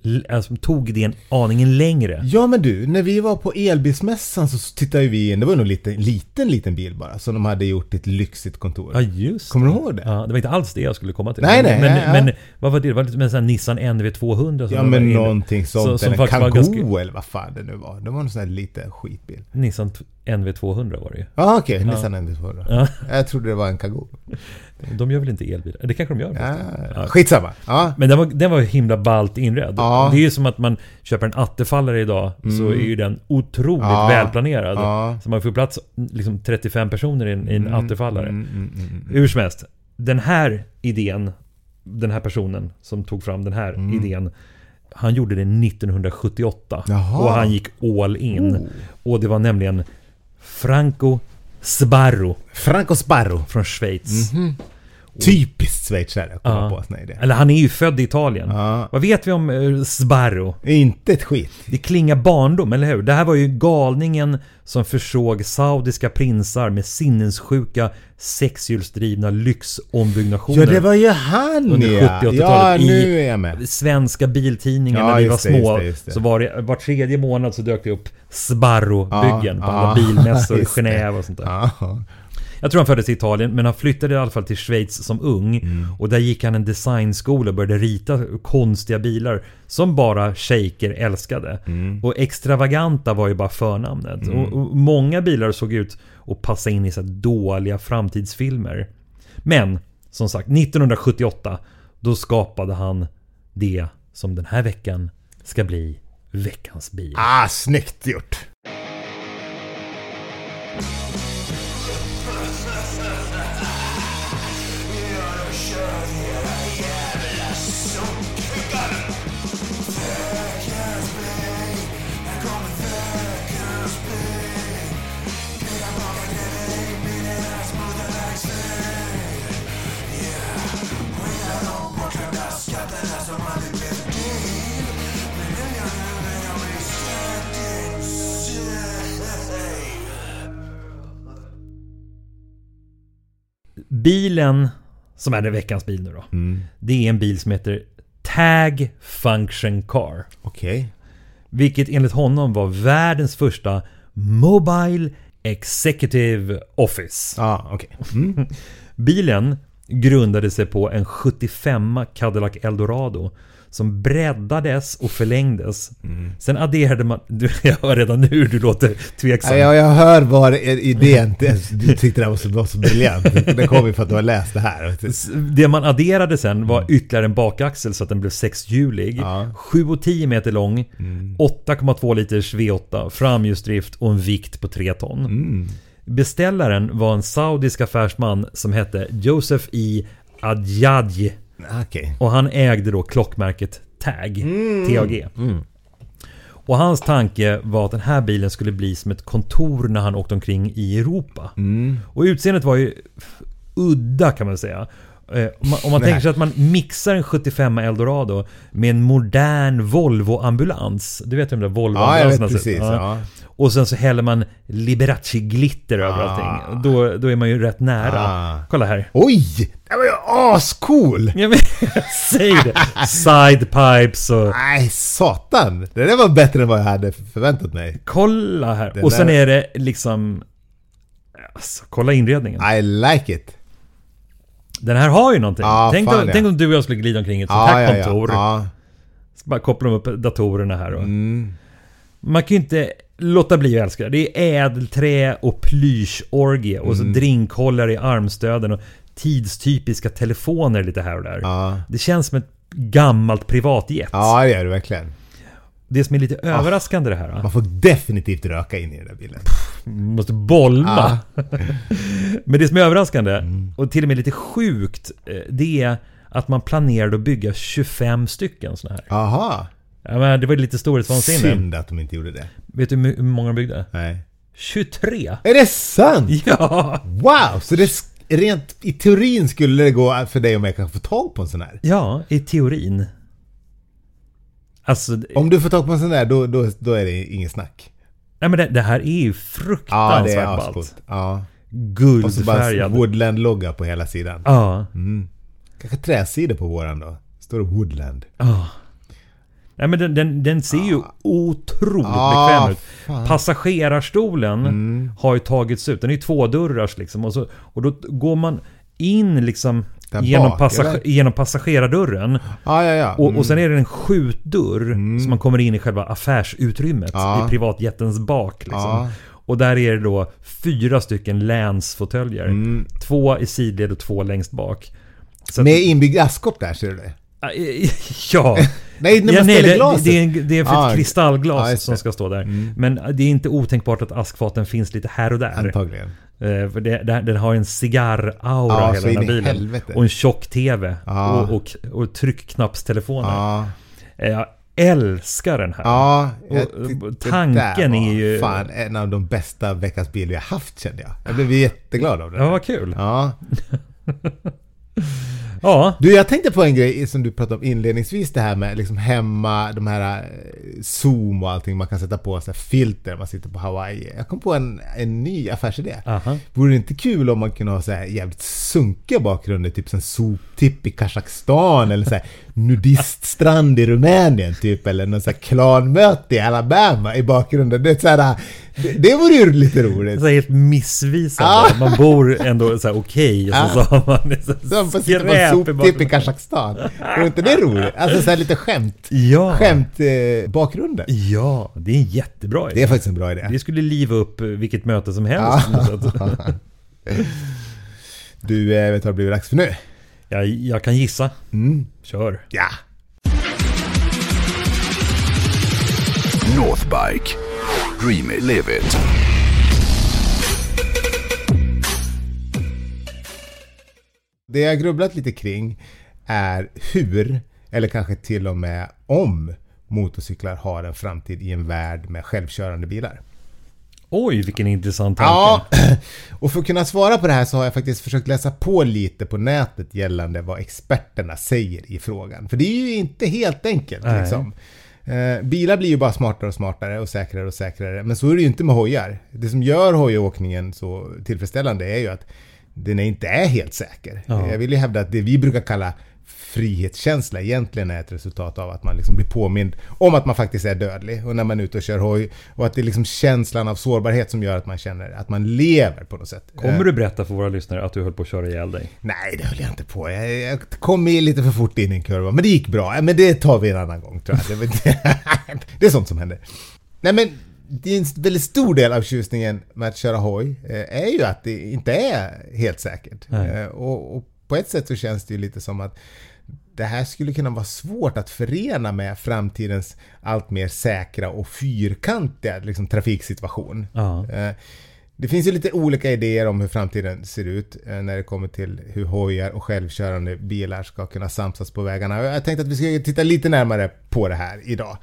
alltså, tog det en aningen längre. Ja men du, när vi var på elbilsmässan så tittade vi in, det var nog lite liten liten bil bara som de hade gjort ett lyxigt kontor. Ja just. Kommer du ihåg det? Ja, det var inte alls det jag skulle komma till. Nej nej. Men, ja, ja. men vad var det? Det var lite med en sån här Nissan N V tvåhundra som Ja men in, någonting sånt, så, som eller Kangoo ganska... eller vad fan det nu var. Det var en sån här liten skitbil. Nissan N V tvåhundra var det ju. Ah, okej, okay. Ja. Nissan N V tvåhundra. Ja. Jag trodde det var en Kangoo. De gör väl inte elbilar? Det kanske de gör. Ja, ja. Skitsamma. Ja. Men den var, den var ju himla ballt inredd. Ja. Det är ju som att man köper en attefallare idag mm. så är ju den otroligt ja. välplanerad. Ja. Så man får plats liksom trettiofem personer i en, i en mm. attefallare. Mm, mm, mm. Hur som helst. Den här idén, den här personen som tog fram den här mm. idén, han gjorde det nittonhundrasjuttioåtta. Jaha. Och han gick all in. Oh. Och det var nämligen Franco Sbarro. Franco Sbarro. Från Schweiz. Mm-hmm. Typiskt schweizare att komma ja. på såna idéer. Eller han är ju född i Italien. Ja. Vad vet vi om uh, Sbarro? Inte ett skit. Det klingar barndom, eller hur? Det här var ju galningen som försåg saudiska prinsar med sinnessjuka sexhjulsdrivna lyxombyggnationer. Ja, det var ju han under ja. sjuttio-åttiotalet. Ja, nu är jag med. Svenska biltidningar ja, när vi var det, små. just det, just det. Så var det var tredje månad så dök det upp Sbarro-byggen ja, på ja, alla bilmässor i just Genève och sånt där. Ja. Jag tror han föddes i Italien, men han flyttade i alla fall till Schweiz som ung. Mm. Och där gick han en designskola och började rita konstiga bilar som bara shejker älskade. Mm. Och extravaganta var ju bara förnamnet. Mm. Och, och många bilar såg ut att passa in i så här dåliga framtidsfilmer. Men, som sagt, nittonhundrasjuttioåtta då skapade han det som den här veckan ska bli veckans bil. Ah, snyggt gjort! Bilen som är den veckans bil nu då. Mm. Det är en bil som heter Tag Function Car. Okej. Okay. Vilket enligt honom var världens första Mobile Executive Office. Ah, okej. Okay. Mm. Bilen grundade sig på en sjuttiofem Cadillac Eldorado som breddades och förlängdes. Mm. Sen adderade man... Du, jag hör redan nu hur du låter tveksam. Ja, jag hör vad idén... Du tyckte det var så, var så briljant. Det kom ju för att du har läst det här. Det man adderade sen var ytterligare en bakaxel så att den blev sexhjulig. Ja. sju och tio meter lång. Mm. åtta komma två liters V åtta. Framhjulsdrift och en vikt på tre ton. Mm. Beställaren var en saudisk affärsman som hette Joseph E. Adjadj. Okay. Och han ägde då klockmärket Tag, mm. T A G. Mm. Och hans tanke var att den här bilen skulle bli som ett kontor när han åkte omkring i Europa. Mm. Och utseendet var ju udda kan man säga. Eh, om man, om man tänker sig att man mixar en sjuttiofem Eldorado med en modern Volvo-ambulans. Du vet ju om det är Volvo-ambulans. Ja, jag vet precis. Ja. Ja. Och sen så häller man Liberace-glitter över ah. allting. Då, då är man ju rätt nära. Ah. Kolla här. Oj! Det var ju ascool! Ja, men, säg det. Sidepipes och... Nej, satan! Det där var bättre än vad jag hade förväntat mig. Kolla här. Den och sen där... är det liksom... Alltså, kolla inredningen. I like it. Den här har ju någonting. Ah, tänk, fan, om, ja. tänk om du och jag skulle glida omkring i ett ah, sånt här ja, kontor. Ja, ja. Så bara kopplar de upp datorerna här. Och... Mm. Man kan ju inte låta bli att älska. Det är ädelträ och plyschorgie. Och så mm. drinkhållare i armstöden. Och tidstypiska telefoner lite här och där. Ah. Det känns som ett gammalt privatjet. Ja, det är det verkligen. Det som är lite ah. överraskande det här. Man får definitivt röka in i den där bilen. Man måste bolma. Ah. Men det som är överraskande mm. och till och med lite sjukt, det är att man planerade att bygga tjugofem stycken såna här. Aha. Ja, men det var lite storhetsvansinne. Synd att de inte gjorde det. Vet du hur många de byggde? Nej. tjugotre. Är det sant? Ja. Wow, så det rent i teorin skulle det gå för dig om jag kan få tag på en sån här? Ja, i teorin. Alltså, om du får tag på en sån där, då, då, då är det ingen snack. Nej, men det, det här är ju fruktansvärt ja, ballt. Coolt. Ja. Guldfärgad. Och så bara Woodland-logga på hela sidan. Ja. Mm. Kanske träsidor på våran då. Står det Woodland. Ja. Nej, men den, den, den ser ju ah. otroligt ah, bekväm ut. Fan. Passagerarstolen mm. har ju tagits ut. Den är ju två dörrars liksom. Och, så, och då går man in liksom genom, bak, passage- genom passagerardörren. Ah, ja, ja. Mm. Och, och sen är det en skjutdörr mm. som man kommer in i själva affärsutrymmet ah. i privatjättens bak liksom. Ah. Och där är det då fyra stycken länsfåtöljer. Mm. Två i sidled och två längst bak. Så med inbyggd askkopp där, ser du det? Ja. Nej, ja, nej det, det, är, det är för ah, ett kristallglas ah, som ska stå där. Mm. Men det är inte otänkbart att askfaten finns lite här och där. Antagligen. Uh, för det, det, den har en cigarr-aura ah, hela den här bilen. Helvete. Och en tjock-tv. Ah. Och, och, och tryckknappstelefoner. Ah. Jag älskar den här. Ja, och tanken är ju... fan en av de bästa veckans bilar jag haft, kände jag. Jag blev jätteglad av det. Ja, vad kul. Ja. Ja. Du, jag tänkte på en grej som du pratade om inledningsvis, det här med liksom hemma, de här zoom och allting man kan sätta på, så här filter man sitter på Hawaii. Jag kom på en, en ny affärsidé. Uh-huh. Vore det inte kul om man kunde ha så här jävligt sunkiga bakgrunder, typ en soptipp i Kazakstan eller så här nudiststrand i Rumänien typ, eller någon så här klanmöte i Alabama i bakgrunden. Det är så här, det, det vore ju lite roligt. Så helt missvisande. Ah. Man bor ändå så här okej okay, och så, ah. så har man så, så skräp en soptipp i Kazakstan. Är inte det roligt? Alltså så här lite skämt. Ja. Skämt eh, bakgrunden. Ja, det är en jättebra idé. Det är faktiskt en bra idé. Det skulle liva upp vilket möte som helst. Ah. Du eh, vet vad det blir dags för nu? Jag, jag kan gissa. Mm. Kör. Ja. Northbike. Dream it, live it. Det jag grubblat lite kring är hur, eller kanske till och med om, motorcyklar har en framtid i en värld med självkörande bilar. Oj, vilken intressant tanke. Ja, och för att kunna svara på det här så har jag faktiskt försökt läsa på lite på nätet gällande vad experterna säger i frågan. För det är ju inte helt enkelt. Liksom. Eh, bilar blir ju bara smartare och smartare och säkrare och säkrare. Men så är det ju inte med hojar. Det som gör hojåkningen så tillfredsställande är ju att den inte är helt säker. Ja. Jag vill ju hävda att det vi brukar kalla frihetskänsla egentligen är ett resultat av att man liksom blir påmind om att man faktiskt är dödlig och när man är ute och kör hoj, och att det är liksom känslan av sårbarhet som gör att man känner att man lever på något sätt. Kommer du berätta för våra lyssnare att du höll på att köra ihjäl dig? Nej, det höll jag inte på. Jag, jag kom i lite för fort in i en kurva, men det gick bra. Men det tar vi en annan gång, tror jag. Det är sånt som händer. Nej, men det är en väldigt stor del av tjusningen med att köra hoj är ju att det inte är helt säkert. Och, och på ett sätt så känns det ju lite som att det här skulle kunna vara svårt att förena med framtidens allt mer säkra och fyrkantiga liksom, trafiksituation. Uh-huh. Det finns ju lite olika idéer om hur framtiden ser ut när det kommer till hur hojar och självkörande bilar ska kunna samsas på vägarna. Jag tänkte att vi ska titta lite närmare på det här idag.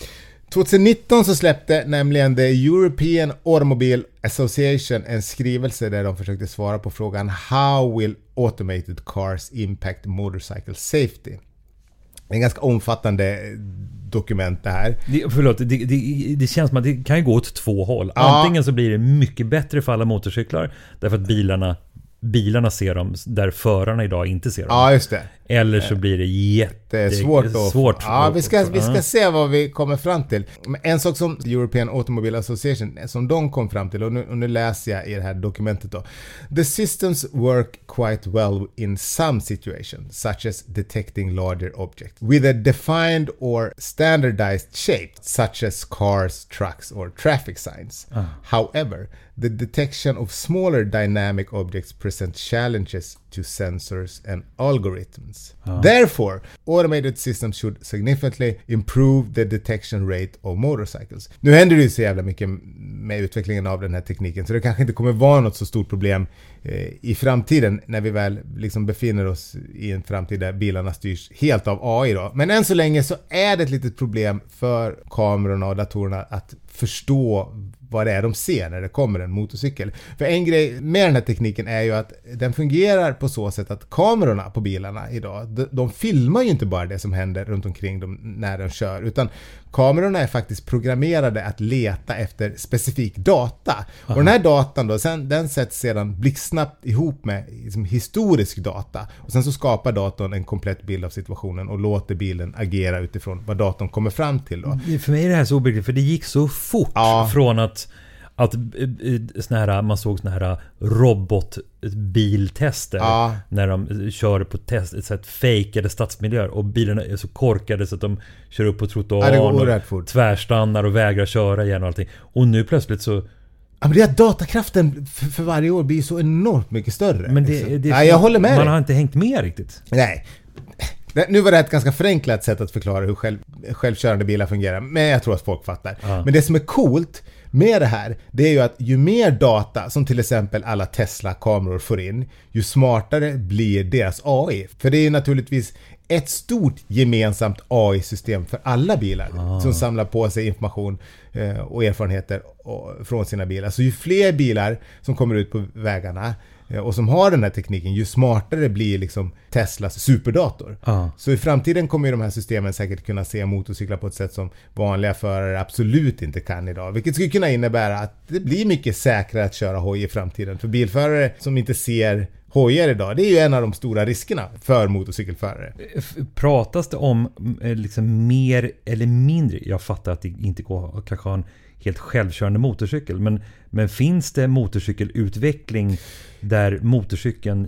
tjugonitton så släppte nämligen The European Automobile Association en skrivelse där de försökte svara på frågan How will automated cars impact motorcycle safety? Det är en ganska omfattande dokument det här. Det, förlåt, det, det, det känns som att det kan ju gå åt två håll. Antingen ja. så blir det mycket bättre för alla motorcyklar därför att bilarna Bilarna ser dem där förarna idag inte ser dem. Ja, just det. Eller så blir det jättesvårt. Svårt ja, vi ska, vi ska se vad vi kommer fram till. Men en sak som European Automobile Association, som de kom fram till, och nu, och nu läser jag i det här dokumentet då. The systems work quite well in some situations, such as detecting larger objects with a defined or standardized shape, such as cars, trucks or traffic signs. Ah. However, the detection of smaller dynamic objects present challenges to sensors and algorithms. Ah. Therefore, automated systems should significantly improve the detection rate of motorcycles. Nu händer det ju så jävla mycket med utvecklingen av den här tekniken, så det kanske inte kommer vara något så stort problem eh, i framtiden när vi väl liksom befinner oss i en framtid där bilarna styrs helt av A I då. Men än så länge så är det ett litet problem för kamerorna och datorerna att förstå vad det är de ser när det kommer en motorcykel. För en grej med den här tekniken är ju att den fungerar på så sätt att kamerorna på bilarna idag, de, de filmar ju inte bara det som händer runt omkring dem när de kör, utan kamerorna är faktiskt programmerade att leta efter specifik data. Aha. Och den här datan då, sen, den sätts sedan blixtsnabbt ihop med liksom, historisk data. Och sen så skapar datorn en komplett bild av situationen och låter bilen agera utifrån vad datorn kommer fram till då. För mig är det här så obegripligt, för det gick så fort ja. från att att såna här, man såg såna här robotbiltester ja. när de kör på test, ett sätt fejkade stadsmiljöer och bilarna är så korkade så att de kör upp på trottoaren ja, och tvärstannar och vägrar köra igen och allting. Och nu plötsligt så ja, men det är att datakraften för, för varje år blir så enormt mycket större. Men det, det, ja, jag håller med man dig. har inte hängt med riktigt. Nej. Nu var det ett ganska förenklat sätt att förklara hur själv, självkörande bilar fungerar, men jag tror att folk fattar. Ja. Men det som är coolt med det här, det är ju att ju mer data som till exempel alla Tesla-kameror får in, ju smartare blir deras A I. För det är ju naturligtvis ett stort gemensamt A I-system för alla bilar ah. som samlar på sig information eh, och erfarenheter och, från sina bilar. Så ju fler bilar som kommer ut på vägarna eh, och som har den här tekniken, ju smartare blir liksom Teslas superdator. Ah. Så i framtiden kommer ju de här systemen säkert kunna se motorcyklar på ett sätt som vanliga förare absolut inte kan idag. Vilket skulle kunna innebära att det blir mycket säkrare att köra hoj i framtiden. För bilförare som inte ser hojar idag, det är ju en av de stora riskerna för motorcykelförare. Pratas det om liksom mer eller mindre, jag fattar att det inte går att kanske ha en helt självkörande motorcykel, men, men finns det motorcykelutveckling där motorcykeln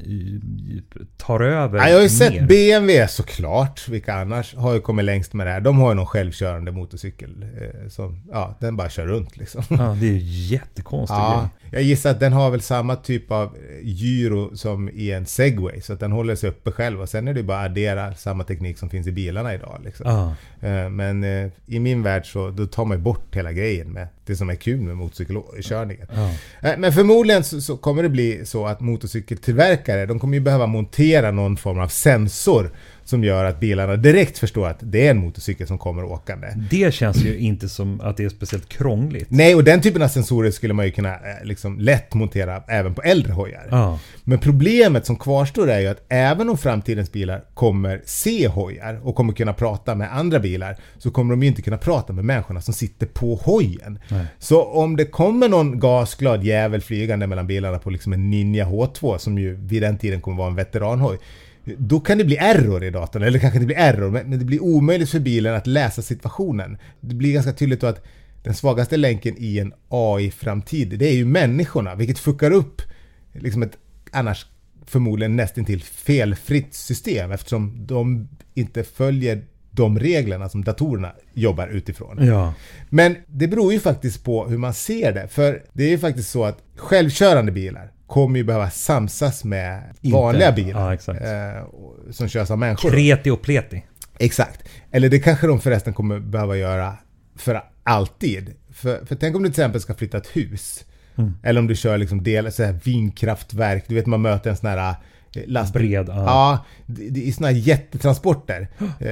tar över? Ja, jag har ju mer? sett B M W såklart, vilka annars har ju kommit längst med det här. De har ju någon självkörande motorcykel eh, som, ja, den bara kör runt liksom. Ja, det är ju jättekonstigt. Ja, jag gissar att den har väl samma typ av gyro som i en Segway, så att den håller sig uppe själv och sen är det bara att addera samma teknik som finns i bilarna idag liksom. Ja. Eh, men eh, i min värld så då tar man bort hela grejen med det som är kul med motorcykelkörningen. Ja. Eh, men förmodligen så, så kommer det bli så att motorcykeltillverkare, de kommer ju behöva montera någon form av sensor som gör att bilarna direkt förstår att det är en motorcykel som kommer åkande. Det känns ju inte som att det är speciellt krångligt. Nej, och den typen av sensorer skulle man ju kunna liksom lätt montera även på äldre hojar. Ja. Men problemet som kvarstår är ju att även om framtidens bilar kommer se hojar och kommer kunna prata med andra bilar, så kommer de ju inte kunna prata med människorna som sitter på hojen. Nej. Så om det kommer någon gasglad jävel flygande mellan bilarna på liksom en Ninja H två, som ju vid den tiden kommer vara en veteranhoj, då kan det bli error i datorn, eller kanske inte bli error, men det blir omöjligt för bilen att läsa situationen. Det blir ganska tydligt då att den svagaste länken i en A I-framtid, det är ju människorna, vilket fuckar upp liksom ett annars förmodligen nästintill felfritt system, eftersom de inte följer de reglerna som datorerna jobbar utifrån. Ja. Men det beror ju faktiskt på hur man ser det, för det är ju faktiskt så att självkörande bilar kommer ju behöva samsas med Inte. vanliga bilar ja, eh, som körs av människor. Kreti och pleti. Exakt. Eller det kanske de förresten kommer behöva göra för alltid. För, för tänk om du till exempel ska flytta ett hus. Mm. Eller om du kör liksom del, så här vindkraftverk. Du vet, man möter en sån här lastbil. Bred, ja. Ja, det är såna här jättetransporter.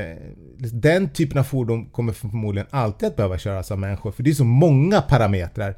Den typen av fordon kommer förmodligen alltid att behöva köras av människor, för det är så många parametrar.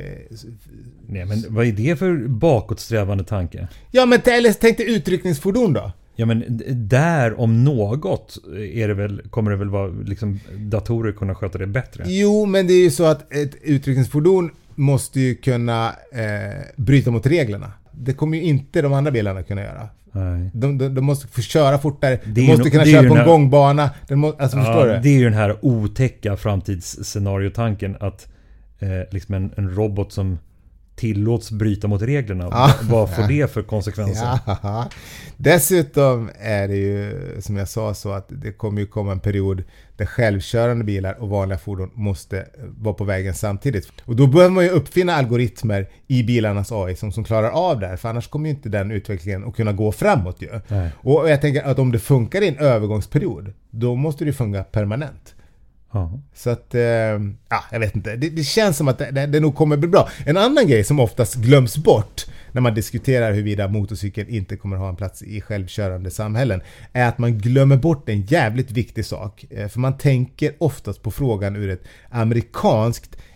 Nej, men vad är det för bakåtsträvande tanke? Ja, men eller tänk dig utryckningsfordon då. Ja, men där om något är det väl, kommer det väl vara liksom, datorer kunna sköta det bättre? Jo, men det är ju så att ett utryckningsfordon måste ju kunna eh, bryta mot reglerna. Det kommer ju inte de andra bilarna kunna göra. Nej. De, de, de måste få köra fortare. Det de måste no, kunna köra på en här, gångbana. De må, alltså, ja, förstår du? Det är ju den här otäcka framtidsscenariotanken att eh, liksom en, en robot som tillåts bryta mot reglerna. Ah, vad får ja. det för konsekvenser? Ja. Dessutom är det ju, som jag sa, så att det kommer ju komma en period där självkörande bilar och vanliga fordon måste vara på vägen samtidigt. Och då behöver man ju uppfinna algoritmer i bilarnas A I som, som klarar av det här. För annars kommer ju inte den utvecklingen att kunna gå framåt ju. Nej. Och jag tänker att om det funkar i en övergångsperiod, då måste det funka permanent. Ja. Så att, eh, ja, jag vet inte. Det, det känns som att det, det, det nog kommer bli bra. En annan grej som oftast glöms bort när man diskuterar huruvida motorcykeln inte kommer ha en plats i självkörande samhällen är att man glömmer bort en jävligt viktig sak. Eh, för man tänker oftast på frågan ur ett amerikanskt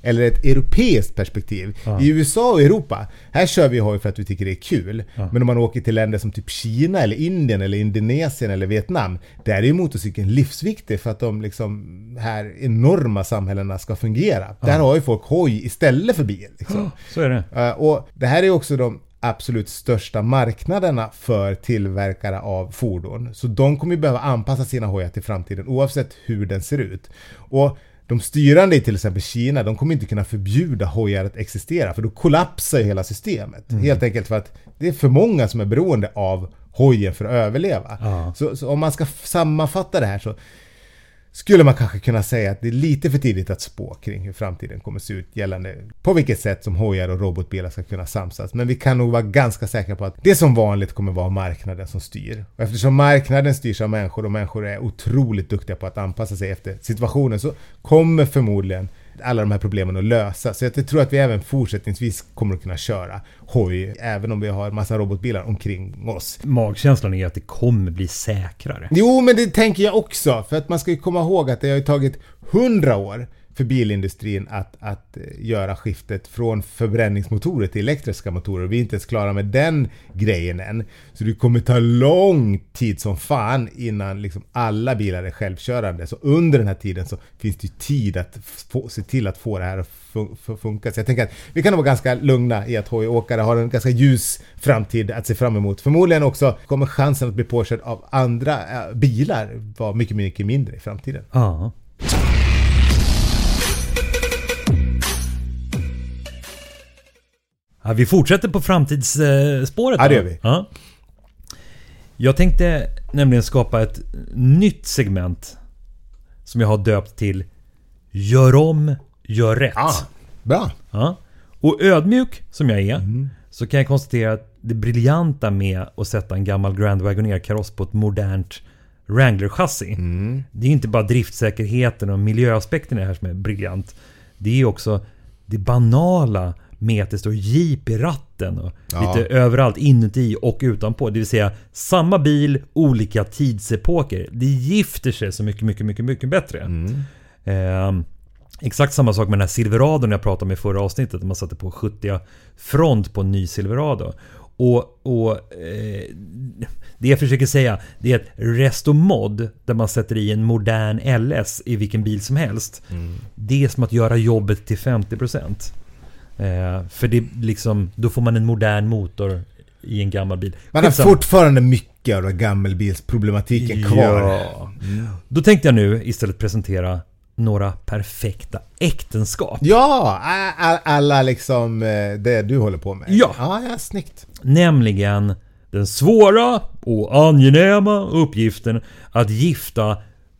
eller ett europeiskt perspektiv. Ja. I U S A och Europa, här kör vi hoj för att vi tycker det är kul. Ja. Men om man åker till länder som typ Kina eller Indien eller Indonesien eller Vietnam, där är ju motorcykeln livsviktig för att de liksom här enorma samhällena ska fungera. Ja. Där har ju folk hoj istället för bil. Liksom. Ja, så är det. Och det här är också de absolut största marknaderna för tillverkare av fordon. Så de kommer ju behöva anpassa sina hojar till framtiden oavsett hur den ser ut. Och de styrande i till exempel Kina, de kommer inte kunna förbjuda hojar att existera, för då kollapsar ju hela systemet. Mm. Helt enkelt för att det är för många som är beroende av hojen för att överleva. Ja. Så, så om man ska sammanfatta det här så skulle man kanske kunna säga att det är lite för tidigt att spå kring hur framtiden kommer se ut gällande på vilket sätt som hojar och robotbilar ska kunna samsas. Men vi kan nog vara ganska säkra på att det som vanligt kommer vara marknaden som styr. Och eftersom marknaden styrs av människor och människor är otroligt duktiga på att anpassa sig efter situationen, så kommer förmodligen alla de här problemen att lösa. Så jag tror att vi även fortsättningsvis kommer att kunna köra hoj även om vi har en massa robotbilar omkring oss. Magkänslan är att det kommer bli säkrare. Jo, men det tänker jag också. För att man ska ju komma ihåg att det har ju tagit hundra år för bilindustrin att, att göra skiftet från förbränningsmotorer till elektriska motorer. Vi är inte ens klara med den grejen än. Så det kommer ta lång tid som fan innan liksom alla bilar är självkörande. Så under den här tiden så finns det ju tid att få, se till att få det här att fun- funka. Så jag tänker att vi kan vara ganska lugna i att hojåkare har en ganska ljus framtid att se fram emot. Förmodligen också kommer chansen att bli påkörd av andra äh, bilar vara mycket, mycket mindre i framtiden. Ja. Ja, vi fortsätter på framtidsspåret. Ja, det gör vi. Ja. Jag tänkte nämligen skapa ett nytt segment som jag har döpt till Gör om, gör rätt. Ah, bra. Ja. Och ödmjuk som jag är mm. så kan jag konstatera att det briljanta med att sätta en gammal Grand Wagoneer-kaross på ett modernt Wrangler-chassi. Mm. Det är inte bara driftsäkerheten och miljöaspekten här som är briljant. Det är också det banala med att det står Jeep i ratten och ja. lite överallt inuti och utanpå. Det vill säga samma bil, olika tidsepoker. Det gifter sig så mycket, mycket, mycket, mycket bättre. Mm. Eh, exakt samma sak med den här Silveradon jag pratade om i förra avsnittet. Man satte på sjuttio front på en ny Silverado. Och, och eh, det jag försöker säga, det är ett restomod där man sätter i en modern L S i vilken bil som helst. Mm. Det är som att göra jobbet till femtio procent. Eh, för det liksom, då får man en modern motor i en gammal bil. Man har fortfarande mycket av gammelbilsproblematiken kvar. Ja. Mm. Då tänkte jag nu istället presentera några perfekta äktenskap. Ja, alla, alla liksom det du håller på med. Ja, ja, ja, snyggt. Nämligen den svåra och angenäma uppgiften att gifta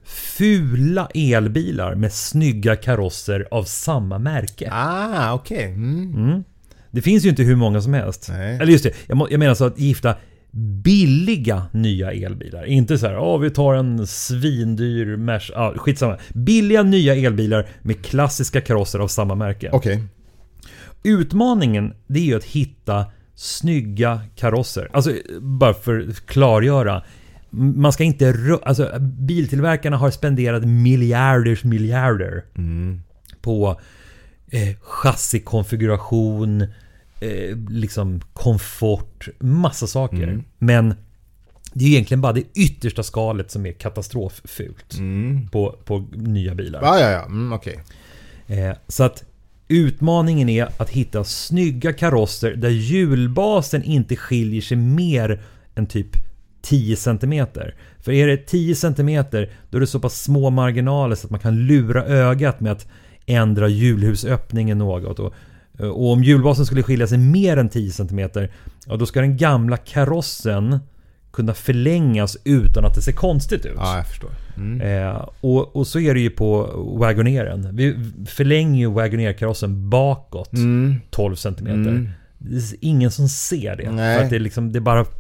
fula elbilar med snygga karosser av samma märke. Ah, okej. Okay. Mm. Mm. Det finns ju inte hur många som helst. Nej. Eller just det, jag, må, jag menar så att gifta billiga nya elbilar. Inte så här, ja vi tar en svindyr mesh, ah, skitsamma. Billiga nya elbilar med klassiska karosser av samma märke. Okej. Okay. Utmaningen, det är ju att hitta snygga karosser. Alltså bara för att klargöra, man ska inte rö- alltså biltillverkarna har spenderat miljarders miljarder mm. på eh, chassikonfiguration, eh, liksom komfort, massa saker. Mm. Men det är egentligen bara det yttersta skalet som är katastroffult mm. på, på nya bilar. Ja, ja, ja. Mm, okej. Okay. Eh, så att utmaningen är att hitta snygga karosser där hjulbasen inte skiljer sig mer än typ tio centimeter. För är det tio centimeter, då är det så pass små marginaler så att man kan lura ögat med att ändra hjulhusöppningen något. Och, och om hjulbasen skulle skilja sig mer än tio centimeter, ja, då ska den gamla karossen kunna förlängas utan att det ser konstigt ut. Ja, jag förstår. Mm. Eh, och, och så är det ju på Wagoneren. Vi förlänger ju Wagoner-karossen bakåt mm. tolv centimeter. Mm. Det är ingen som ser det. Nej. För att det är liksom, det är bara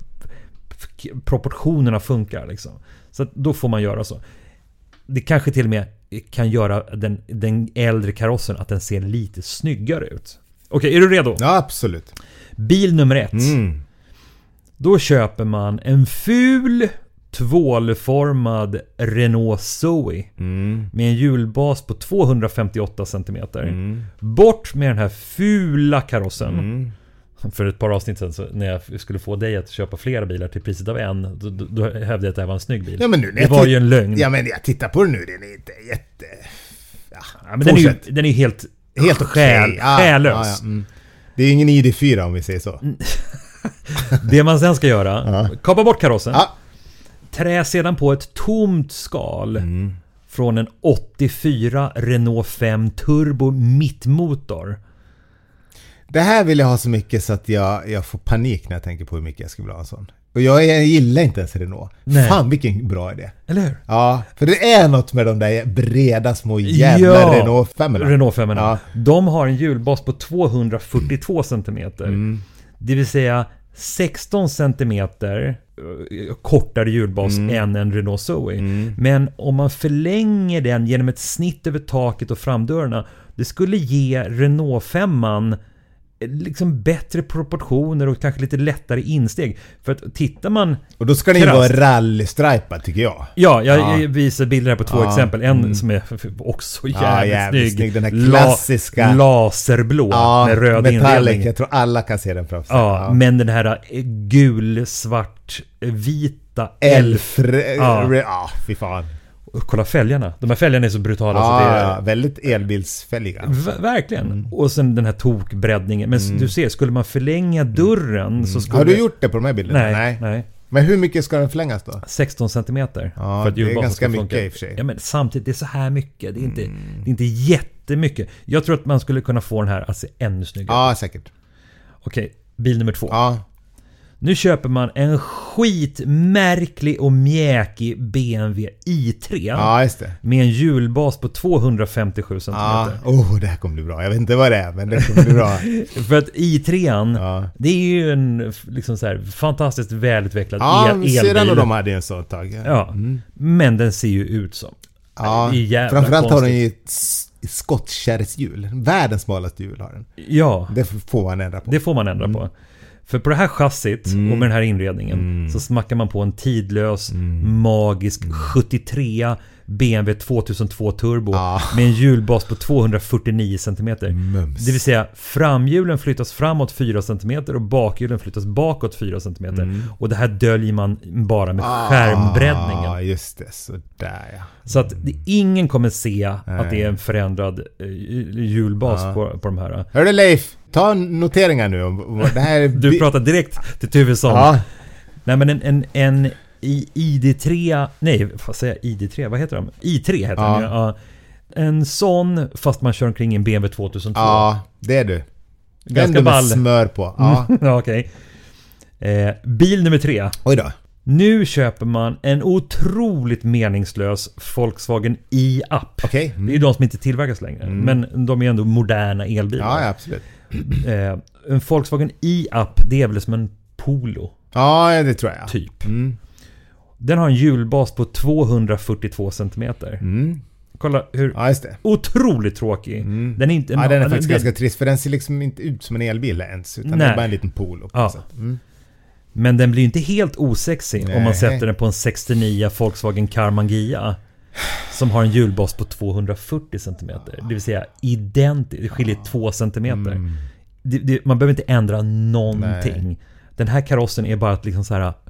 proportionerna funkar liksom. Så att då får man göra så. Det kanske till och med kan göra den, den äldre karossen att den ser lite snyggare ut. Okej, är du redo? Ja, absolut. Bil nummer ett. Mm. Då köper man en ful tvålformad Renault Zoe Mm. med en hjulbas på tvåhundrafemtioåtta centimeter. Mm. Bort med den här fula karossen. Mm. För ett par avsnitt sedan så när jag skulle få dig att köpa flera bilar till priset av en, då, då, då hävdade jag att det här var en snygg bil. Ja, men nu, när det jag var titt- ju en lögn. Ja, men jag tittar på den nu, den är inte jätte... Ja, Ja, men den är ju fortsätt. den är helt, Helt själ, okej. Ja, själlös. ja, ja. Mm. Det är ingen I D fyra om vi säger så. Det man sen ska göra, Ja. kapa bort karossen. Ja. Trä sedan på ett tomt skal Mm. från en åttiofyra Renault fem Turbo mittmotor. Det här vill jag ha så mycket så att jag, jag får panik när jag tänker på hur mycket jag skulle vilja ha en sån. Och jag, jag gillar inte ens Renault. Nej. Fan vilken bra idé. Eller hur? Ja, för det är något med de där breda små jävla Ja. Renault fem. Renault fem. Ja. De har en hjulbas på tvåhundrafyrtiotvå centimeter. Mm. Det vill säga sexton centimeter eh, kortare hjulbas Mm. än en Renault Zoe. Mm. Men om man förlänger den genom ett snitt över taket och framdörrarna, det skulle ge Renault femman liksom bättre proportioner och kanske lite lättare insteg. För att tittar man... Och då ska den ju krasst- vara rallystripad tycker jag. Ja, jag Ja. visar bilder här på två Ja. exempel. En Mm. som är också jävligt, Ja, jävligt snygg. snygg. Den här La- klassiska... laserblå Ja, med röd metallic. inredning. Jag tror alla kan se den framför sig. Ja, men den här eh, gul, svart, eh, vita elf. Elfre... Ja. Ja, ja fy fan. Och kolla fälgarna. De här fälgarna är så brutala. Ja, så det är, ja, väldigt elbilsfälliga. V- verkligen. Mm. Och sen den här tokbreddningen. Men Mm. du ser, skulle man förlänga dörren så skulle... Har du gjort det på de här bilderna? Nej, nej. nej. Men hur mycket ska den förlängas då? sexton centimeter. Ja, för att det är hjulbasen ganska ska mycket funka. i och för sig. Ja, men samtidigt, det är så här mycket. Det är inte, Mm. det är inte jättemycket. Jag tror att man skulle kunna få den här att se ännu snyggare. Ja, säkert. Okej, bil nummer två. Ja. Nu köper man en skitmärklig och mjäkig B M W i tre. Ja, just det. Med en hjulbas på tvåhundrafemtiosju Ja, centimeter. oh, det här kommer bli bra. Jag vet inte vad det är, men det kommer bli bra. För att i trean, Ja, det är ju en liksom så här, fantastiskt välutvecklad ja el- syrran och elbil. de hade ju en sån tag. Ja, Mm. men den ser ju ut som. Ja, Det är jävla framförallt har den konstigt. ju ett s- skottkärrshjul. Världens smalaste hjul har den. Ja, Det får man ändra på. det får man ändra Mm. på. För på det här chassit Mm. och med den här inredningen Mm. så smackar man på en tidlös, Mm. magisk sjuttiotre B M W tvåtusentvå Turbo Ja. med en hjulbas på tvåhundrafyrtionio centimeter. Mums. Det vill säga framhjulen flyttas framåt fyra centimeter och bakhjulen flyttas bakåt fyra centimeter. Mm. Och det här döljer man bara med Ah, skärmbreddningen. Ja, just det. Så där ja. Så att det, ingen kommer se Nej. att det är en förändrad eh, hjulbas Ja. på, på de här. Hörru Leif, ta noteringar nu. om- om det här är Du bi- pratar direkt till Tuvesson. Ja, Nej men en, en, en i I D tre, nej vad säger jag, I D tre, vad heter de? I tre heter Ja. den ju. Ja. En sån fast man kör omkring i en B M W tvåtusentvå. ja, det är du. Den Ganska du med ball. smör på. Ja. Ja, okej. Eh, bil nummer tre. Oj då. Nu köper man en otroligt meningslös Volkswagen i-app. Okej. Det är ju de som inte tillverkas längre. Mm. Men de är ändå moderna elbilar. Ja, ja, absolut. Eh, en Volkswagen i-app, det är väl som en Polo, Ja, det tror jag. typ. Mm. Den har en hjulbas på tvåhundrafyrtiotvå centimeter. Mm. Kolla hur Ja, just det. otroligt tråkig. Mm. Den är inte... Ja, den är faktiskt den- ganska trist för den ser liksom inte ut som en elbil ens. Utan det Nej. är bara en liten Polo på Ja. något sätt. Mm. Men den blir ju inte helt osexig om man Nej. sätter den på en sextionio Volkswagen Karmann Ghia som har en hjulbas på tvåhundrafyrtio centimeter. Det vill säga identiskt. Det skiljer två centimeter. Mm. Det, det, man behöver inte ändra någonting. Nej. Den här karossen är bara att liksom så här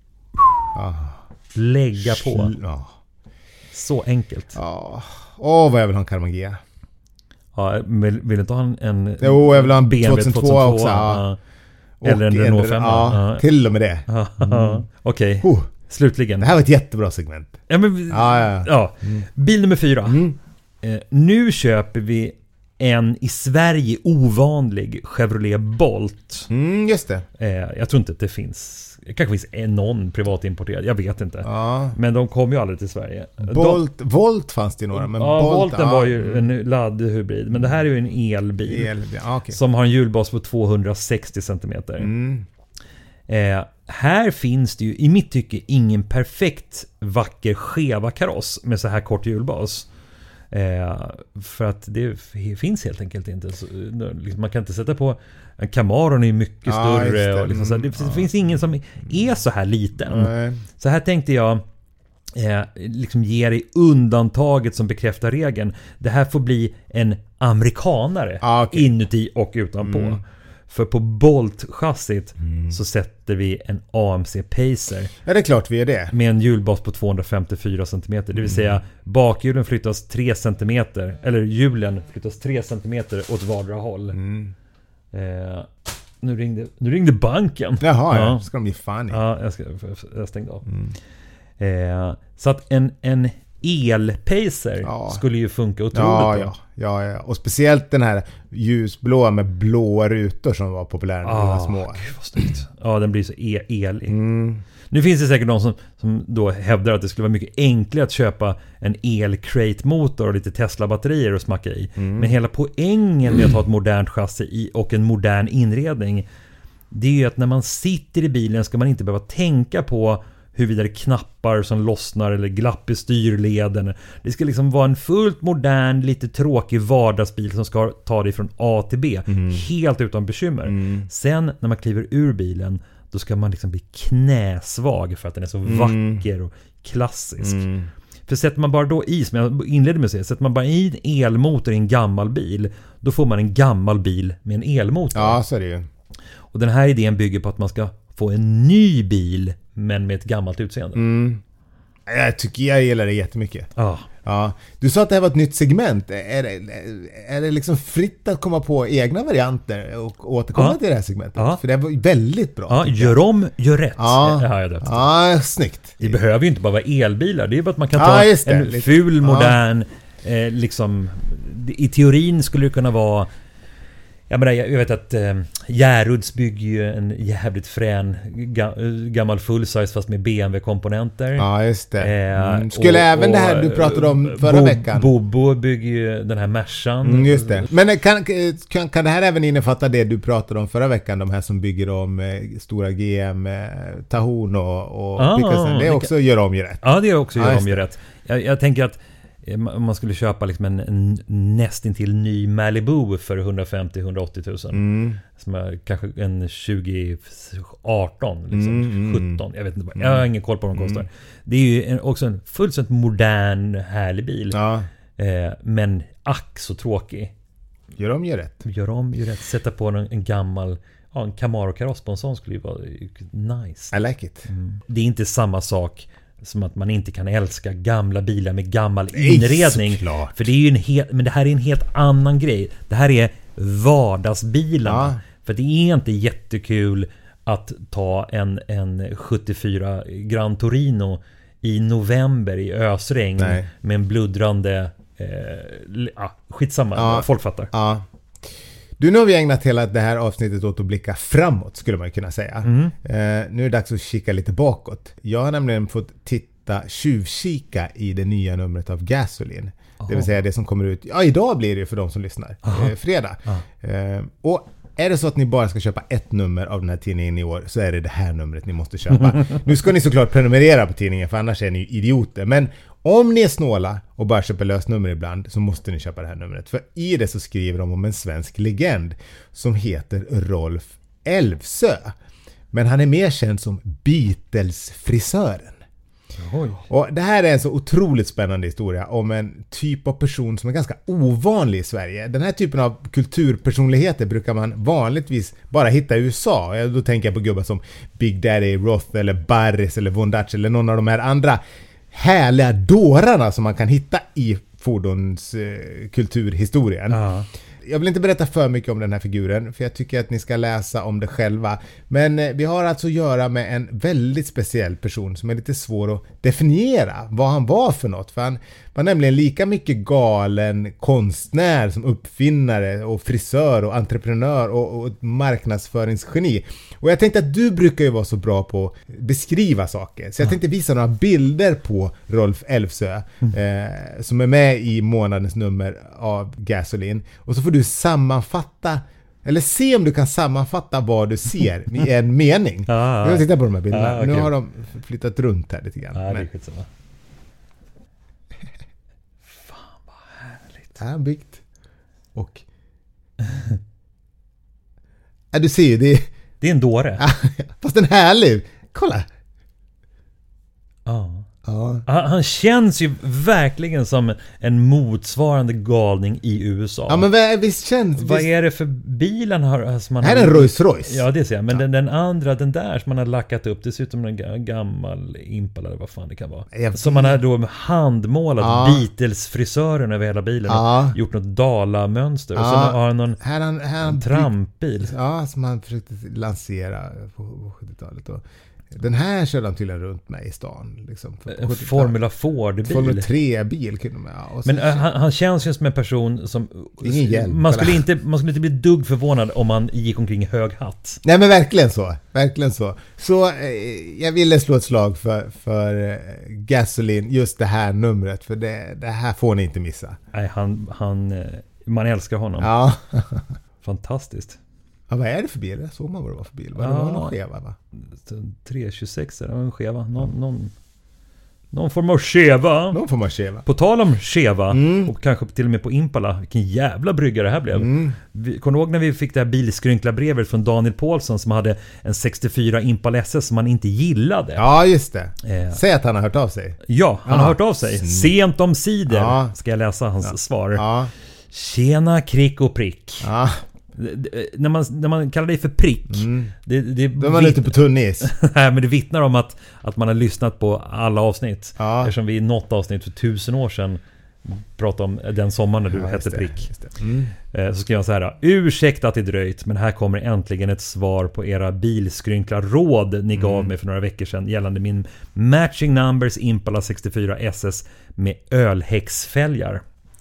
Ah. lägga på. Sl- Ja. Så enkelt. Ja. Åh, vad jag vill ha en Karmann Ghia. Ja, vill, vill inte ha en, en Jo, jag vill ha en B M W tvåtusentvå också, ja. Ja. Eller en Och Renault fem. Ja, Ja. till och med det. Ja. Okej, Oh, slutligen. det här var ett jättebra segment. Ja, men, Ja, ja, ja. ja. Bil nummer fyra. Mm. Eh, nu köper vi en i Sverige ovanlig Chevrolet Bolt. Mm, just det. Eh, jag tror inte att det finns. Det kanske finns en någon privatimporterad. Jag vet inte. Ja. Men de kom ju aldrig till Sverige. Volt, Volt fanns det ju några, De, men ja, Bolt, Volten ja. var ju en laddhybrid. Men det här är ju en elbil. El, ja, okej. Som har en hjulbas på tvåhundrasextio centimeter. Mm. Eh, här finns det ju i mitt tycke ingen perfekt vacker skeva kaross med så här kort hjulbas. Eh, för att det finns helt enkelt inte. Så, liksom, man kan inte sätta på... En Camaro är ju mycket ja, större. Och liksom, så, det, ja. det finns ingen som är så här liten. Nej. Så här tänkte jag... Eh, liksom ge dig undantaget som bekräftar regeln. Det här får bli en amerikanare ah, okay. inuti och utanpå. Mm. För på Bolt-chassit mm. så sätter vi en A M C Pacer. Ja, det är klart vi är det. Med en hjulbas på tvåhundrafemtiofyra centimeter. Det vill säga mm. bakhjulen flyttas tre centimeter. Eller hjulen flyttas tre centimeter åt vardera håll. Mm. Eh, nu, ringde, nu ringde banken. Jaha, ja. Ska de ge fan i. Ja, jag, ska, jag stängde av. Mm. Eh, så att en, en el-pacer ja. skulle ju funka otroligt ja, ja. ja, ja. Och speciellt den här ljusblåa med blåa rutor som var populär när ah, de var små. Gud, vad snyggt. Ja, den blir så e- elig. Mm. Nu finns det säkert de som, som då hävdar att det skulle vara mycket enklare att köpa en el-crate-motor och lite Tesla-batterier och smacka i. Mm. Men hela poängen med att ha ett modernt chassi i och en modern inredning, det är ju att när man sitter i bilen ska man inte behöva tänka på huruvida det är knappar som lossnar eller glapp i styrleden. Det ska liksom vara en fullt modern, lite tråkig vardagsbil som ska ta dig från A till B. Mm. Helt utan bekymmer. Mm. Sen när man kliver ur bilen, då ska man liksom bli knäsvag för att den är så mm. vacker och klassisk. Mm. För sätter man bara då i, som jag inledde med att säga, sätter man bara i en elmotor i en gammal bil, då får man en gammal bil med en elmotor. Ja, så är det ju. Och den här idén bygger på att man ska få en ny bil men med ett gammalt utseende. Mm. Jag tycker jag gillar det jättemycket. Ah. Ja. Du sa att det här var ett nytt segment. Är det, är det liksom fritt att komma på egna varianter och återkomma ah. till det här segmentet? Ah. För det var väldigt bra. Ja, gör om, gör rätt. Ja, det har jag döpt. Ja, snyggt. Det behöver ju inte bara vara elbilar. Det är bara att man kan ta ja, en lite ful, modern ja. eh, liksom, i teorin skulle det kunna vara. Jag menar, jag vet att eh, Järuds bygger ju en jävligt frän ga, gammal full-size fast med B M W-komponenter. Ja, just det. Mm. Skulle och, även och, det här du pratade om förra Bo, veckan. Bobo bygger ju den här Mercan. Mm, just det. Men kan, kan, kan det här även innefatta det du pratade om förra veckan? De här som bygger om eh, stora G M, eh, Tahun och, och ah, Picasso. Det är också gör om ju rätt. Ja, det är också gör ah, om ju rätt. Jag, jag tänker att om man skulle köpa liksom en, en nästintill ny Malibu för hundrafemtio till hundraåttio tusen mm. som är kanske en tjugo arton liksom, mm, sjutton, jag vet inte, mm. jag har ingen koll på vad de kostar. Mm. Det är ju en, också en fullständigt modern härlig bil ja. eh, men ack så tråkig. Gör om ju rätt. Gör om ju rätt. Sätta på en, en gammal ja, en Camaro-kaross på en sån skulle ju vara nice. I like it. Mm. Det är inte samma sak som att man inte kan älska gamla bilar med gammal inredning. Nej, för det är ju en helt, men det här är en helt annan grej. Det här är vardagsbilarna. Ja. För det är inte jättekul att ta en, en sjuttiofyra Gran Torino i november i ösregn Nej. med en bludrande eh, ja, skitsamma, ja. folk fattar. Ja. Du, nu har vi ägnat hela det här avsnittet åt att blicka framåt, skulle man kunna säga. Mm. Eh, nu är det dags att kika lite bakåt. Jag har nämligen fått titta, tjuvkika i det nya numret av Gasoline. Aha. Det vill säga det som kommer ut, ja idag blir det för de som lyssnar, eh, fredag. Eh, och är det så att ni bara ska köpa ett nummer av den här tidningen i år, så är det det här numret ni måste köpa. Nu ska ni såklart prenumerera på tidningen, för annars är ni idioter. Men om ni är snåla och bara köper lösnummer ibland, så måste ni köpa det här numret. För i det så skriver de om en svensk legend som heter Rolf Elvsö. Men han är mer känd som Beatles-frisören. Oj. Och det här är en så otroligt spännande historia om en typ av person som är ganska ovanlig i Sverige. Den här typen av kulturpersonligheter brukar man vanligtvis bara hitta i U S A. Då tänker jag på gubbar som Big Daddy Roth eller Barris eller Von Dutch eller någon av de här andra härliga dårarna som man kan hitta i fordonskulturhistorien. Uh-huh. Jag vill inte berätta för mycket om den här figuren, för jag tycker att ni ska läsa om det själva. Men vi har alltså att göra med en väldigt speciell person som är lite svår att definiera vad han var för något. För han var nämligen lika mycket galen konstnär som uppfinnare och frisör och entreprenör och, och marknadsföringsgeni. Och jag tänkte att du brukar ju vara så bra på att beskriva saker. Så jag tänkte visa några bilder på Rolf Elvsö mm. eh, som är med i månadens nummer av Gasoline. Och så får du sammanfatta, eller se om du kan sammanfatta vad du ser i en mening. Ah, jag vill titta på de här bilderna. Ah, okay. Nu har de flyttat runt här lite grann. Ah, men... det är fan vad Det har han byggt. Och... ja, du ser ju, det är... Det är en dåre. Fast en härlig. Kolla. Ja. Ja. Han, han känns ju verkligen som en motsvarande galning i U S A. Ja, men vad, visst känns... Vad visst... är det för bilen har, som man här har... är en Rolls Royce. Ja, det ser jag. Men ja. den, den andra, den där som man har lackat upp, det ser ut som en gammal Impala eller vad fan det kan vara. Jag... Som man har då handmålat ja. Beatles-frisören över hela bilen. Ja. Och gjort något Dala-mönster. Ja. Och så har han någon här han, här han... trampbil. Ja, som han försökte lansera på sjuttiotalet. Och den här körde han tydligen runt med i stan. Liksom, en Formula Ford-bil. Formula tre-bil kunde man, ja. Men äh, han, han känns ju som en person som... Ingen hjälp, man, skulle inte, man skulle inte bli dugg förvånad om han gick omkring i hög hatt. Nej, men verkligen så. Verkligen så. Så eh, jag ville slå ett slag för, för eh, Gasoline, just det här numret. För det, det här får ni inte missa. Nej, han... han man älskar honom. Ja. Fantastiskt. Ja, vad är det för bil? Jag såg man vad det var för bil. Var det ja, var någon skeva, va? tre tjugosex är det en skeva. Någon, ja. någon, någon form av skeva. Någon form av skeva. På tal om skeva, mm. och kanske till och med på Impala. Vilken jävla brygga det här blev. Mm. Vi, kommer du ihåg när vi fick det här bilskrynkla brevet från Daniel Paulsson som hade en sextiofyra Impala S S som han inte gillade? Ja, just det. Eh. Säg att han har hört av sig. Ja, han ja. har hört av sig. Mm. Sent om sidor ja. Ska jag läsa hans ja. svar. Ja. Tjena krick och prick. Ja. När man, när man kallar dig för prick mm. det, det Då är man ute på tunnis. Nej, men det vittnar om att, att man har lyssnat på alla avsnitt. Ja. Eftersom vi i något avsnitt för tusen år sedan pratade om den sommaren när du ja, hette det, prick. mm. Så skrev jag så här: ursäkta att det dröjt, men här kommer äntligen ett svar på era bilskrynkla råd ni gav mm. mig för några veckor sedan gällande min Matching Numbers Impala sextiofyra S S med ölhäxfälgar.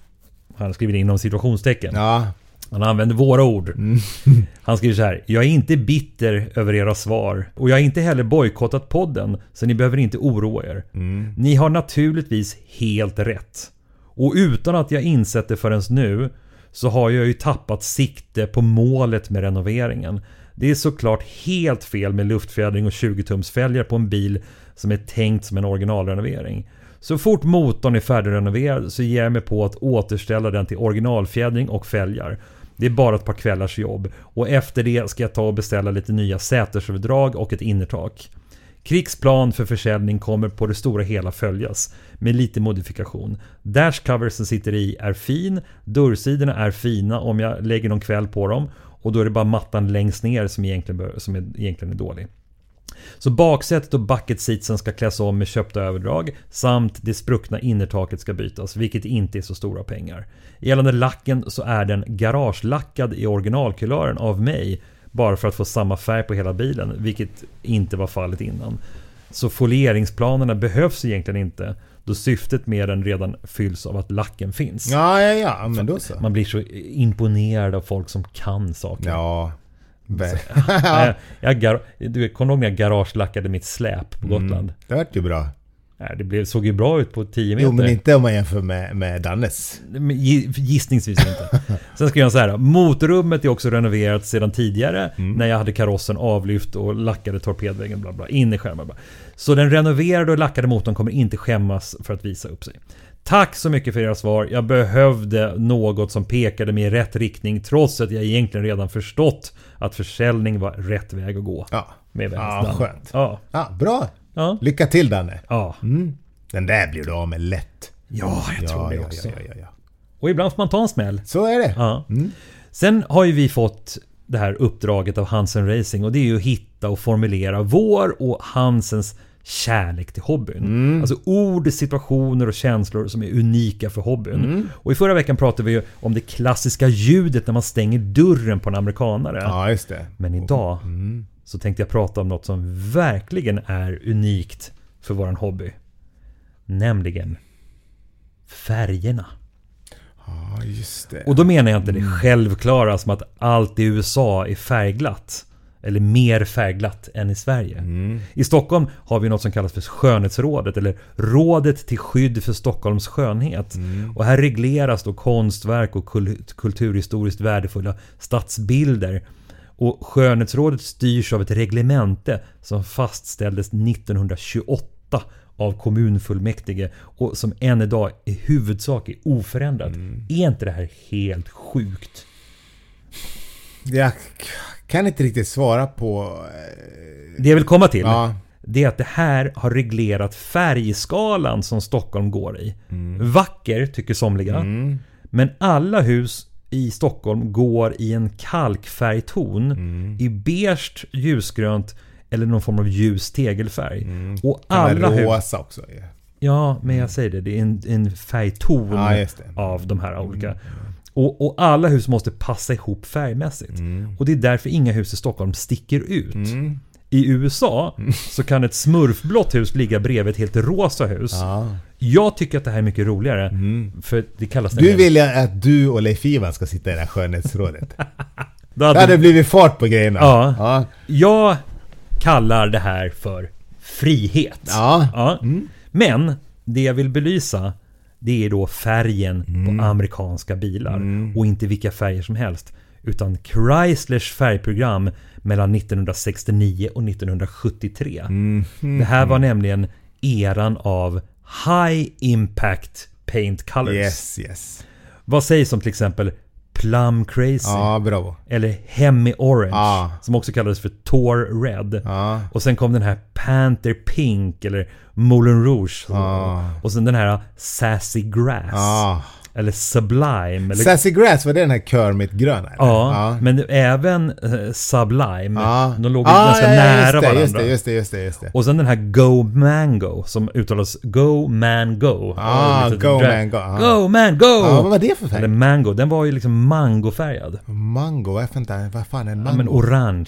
Han skriver inom situationstecken. Ja. Han använder våra ord. Mm. Han skriver så här: jag är inte bitter över era svar. Och jag har inte heller bojkottat podden. Så ni behöver inte oroa er. Mm. Ni har naturligtvis helt rätt. Och utan att jag insett det förrän nu, så har jag ju tappat sikte på målet med renoveringen. Det är såklart helt fel med luftfjädring och tjugo tums fälgar på en bil som är tänkt som en originalrenovering. Så fort motorn är färdigrenoverad så ger jag mig på att återställa den till originalfjädring och fälgar. Det är bara ett par kvällars jobb. Och efter det ska jag ta och beställa lite nya sätersöverdrag och ett innertak. Krigsplan för försäljning kommer på det stora hela följas med lite modifikation. Dashcoversen sitter i är fin, dörrsidorna är fina om jag lägger någon kväll på dem, och då är det bara mattan längst ner som egentligen, som är, egentligen är dålig. Så baksätet och bucket seatsen ska kläs om med köpta överdrag, samt det spruckna innertaket ska bytas, vilket inte är så stora pengar. Gällande lacken så är den garagelackad i originalkulören av mig, bara för att få samma färg på hela bilen, vilket inte var fallet innan. Så folieringsplanerna behövs egentligen inte, då syftet med den redan fylls av att lacken finns. Ja, ja, ja, men då så. Man blir så imponerad av folk som kan saker. Ja. jag, jag gar, du kommer ihåg när jag garagelackade mitt släp på Gotland? Mm, det vart ju bra. Det blev, såg ju bra ut på tio meter. Jo, men inte om man jämför med, med Dannes. Gissningsvis inte. Sen ska jag säga här: motorrummet är också renoverat sedan tidigare, mm. när jag hade karossen avlyft och lackade torpedväggen, bla bla, innerskärmar bla. Så den renoverade och lackade motorn kommer inte skämmas för att visa upp sig. Tack så mycket för era svar. Jag behövde något som pekade mig i rätt riktning, trots att jag egentligen redan förstått att försäljning var rätt väg att gå. Ja, med ja skönt. Ja. Ja, bra. Ja. Lycka till, Danne. Ja. Mm. Den där blir du av med lätt. Ja, jag ja, tror det ja, också. Ja, ja, ja. Och ibland får man ta en smäll. Så är det. Ja. Mm. Sen har ju vi fått det här uppdraget av Hansen Racing, och det är ju att hitta och formulera vår och Hansens kärlek till hobbyn. Mm. Alltså ord, situationer och känslor som är unika för hobbyn. Mm. Och i förra veckan pratade vi om det klassiska ljudet när man stänger dörren på en amerikanare. Ja, just det. Men idag mm. så tänkte jag prata om något som verkligen är unikt för våran hobby. Nämligen färgerna. Ja, just det. Och då menar jag inte det självklara som att allt i U S A är färgglatt. Eller mer färgglatt än i Sverige. Mm. I Stockholm har vi något som kallas för skönhetsrådet, eller rådet till skydd för Stockholms skönhet. Mm. Och här regleras då konstverk och kulturhistoriskt värdefulla stadsbilder. Och skönhetsrådet styrs av ett reglemente som fastställdes nittonhundratjugoåtta av kommunfullmäktige och som än idag i huvudsak är oförändrat. Mm. Är inte det här helt sjukt? Jag kan inte riktigt svara på... Det jag vill komma till, ja. det är att det här har reglerat färgskalan som Stockholm går i. Mm. Vacker, tycker somliga. Mm. Men alla hus i Stockholm går i en kalkfärgton, mm. i beige, ljusgrönt eller någon form av ljus tegelfärg. Mm. Och alla rosa hus, också. Yeah. Ja, men jag säger det. Det är en, en färgton ja, av de här olika. Mm. Och, och alla hus måste passa ihop färgmässigt. Mm. Och det är därför inga hus i Stockholm sticker ut. Mm. I U S A mm. så kan ett smurfblått hus ligga bredvid ett helt rosa hus. Ja. Jag tycker att det här är mycket roligare. Mm. För det kallas du vill att du och Leif Ivan ska sitta i det här skönhetsrådet. Då hade det blivit fart på grejerna. Ja. Ja. Jag kallar det här för frihet. Ja. Ja. Mm. Men det jag vill belysa, det är då färgen mm. på amerikanska bilar. Mm. Och inte vilka färger som helst. Utan Chryslers färgprogram mellan nittonhundrasextionio och nittonhundrasjuttiotre. Mm. Mm. Det här var nämligen eran av High Impact Paint Colors. Yes, yes. Vad sägs om till exempel Plum Crazy? Ja, bravo. Eller Hemi Orange, ja. som också kallades för Tor Red. Ja. Och sen kom den här Panther Pink eller Moulin Rouge. Ja. Och sen den här Sassy Grass. Ja. Eller Sublime. Eller... Sassy Grass, var det den här Kermit-gröna? Ja, ja, men även uh, Sublime. Ja. De låg ja, ganska ja, nära just det, varandra. Just det, just det, just det, just det. Och sen den här Go Mango, som uttalas Go Man Go. Ah, Go dra- Man Go. Ah. Go Man Go! Ja, vad var det för färg? Eller Mango, den var ju liksom mangofärgad. Mango, jag vet inte, vad fan är en mango? Ja, men orange.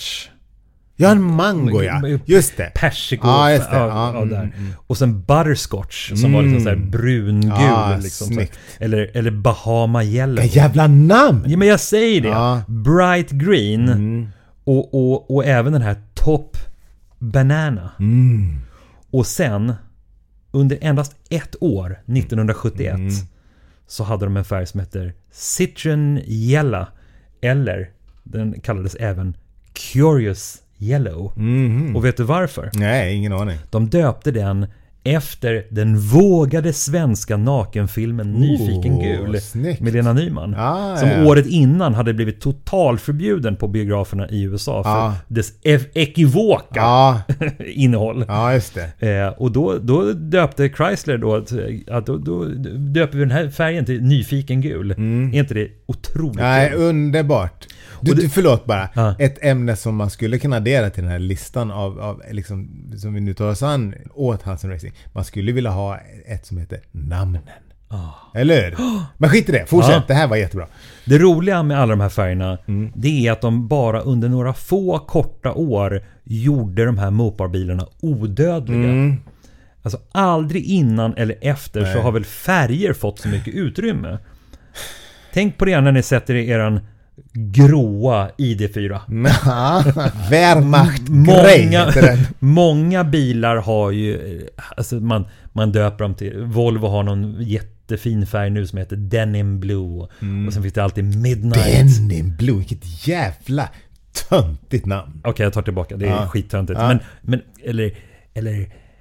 Ja, en mango, ja. Just det. Persiko. Ja, just det. Ja, ja, ja, där. Mm, mm. Och sen butterscotch som mm. var liksom så här brungul. Ja, liksom, så. Eller, eller Bahama Yellow. Vilka jävla namn! Ja, men jag säger det. Ja. Bright Green. Mm. Och, och, och även den här Top Banana. Mm. Och sen, under endast ett år, nittonhundrasjuttioett, mm. så hade de en färg som heter Citron Yellow. Eller, den kallades även Curious Yellow. Mm-hmm. Och vet du varför? Nej, ingen aning. De döpte den efter den vågade svenska nakenfilmen oh, Nyfiken gul snyggt. Med Lena Nyman. Ah, som ja. året innan hade blivit totalförbjuden på biograferna i U S A för ah. dess e- ekivoka ah. innehåll. Ja, just det. Eh, och då, då döpte Chrysler då att, att då, då döper vi den här färgen till Nyfiken gul. Mm. Är inte det otroligt? Nej, kul? Underbart. Du, det, du, förlåt bara. Ah. Ett ämne som man skulle kunna addera till den här listan av, av liksom, som vi nu tar oss an åt Hansen Racing. Man skulle vilja ha ett som heter namnen. Ah. Eller? Men skit i det. Fortsätt. Ah. Det här var jättebra. Det roliga med alla de här färgerna, mm. det är att de bara under några få korta år gjorde de här Mopar-bilarna odödliga. Mm. Alltså aldrig innan eller efter Nej. Så har väl färger fått så mycket utrymme. Tänk på det när ni sätter i eran gråa I D fyra. Wehrmacht många, många bilar har ju, alltså man, man döper dem till, Volvo har någon jättefin färg nu som heter Denim Blue. Mm. Och sen finns det alltid Midnight. Denim Blue, vilket jävla töntigt namn. Okej, okay, jag tar tillbaka, det är ja. skittöntigt. Ja. Men, men, eller, eller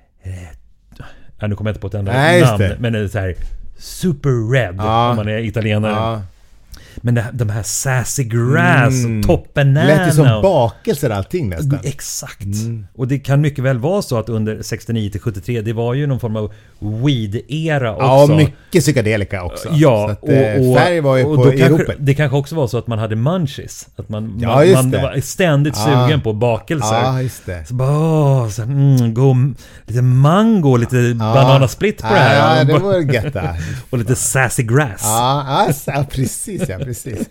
eh, nu kommer jag inte på ett enda Nej, namn, men det är så här Super Red ja. Om man är italienare. Ja. Men det, de här Sassy Grass mm. och Top Banana. Det lät ju som bakelser allting nästan. Exakt. Mm. Och det kan mycket väl vara så att under sextionio till sjuttiotre det var ju någon form av weed-era också. Ja, mycket psykedelika också. Ja, så att, och, och, färg var ju och på då kanske, ropet. Det kanske också var så att man hade munchies. Att man, ja, man, just man det. var ständigt sugen ja. På bakelser. Ja, just det. Så bara, åh, så, mm, gå, lite mango, lite ja. Bananasplit på ja, det här. Ja, det var gött. Och lite Sassy Grass. Ja, ja precis, ja, precis.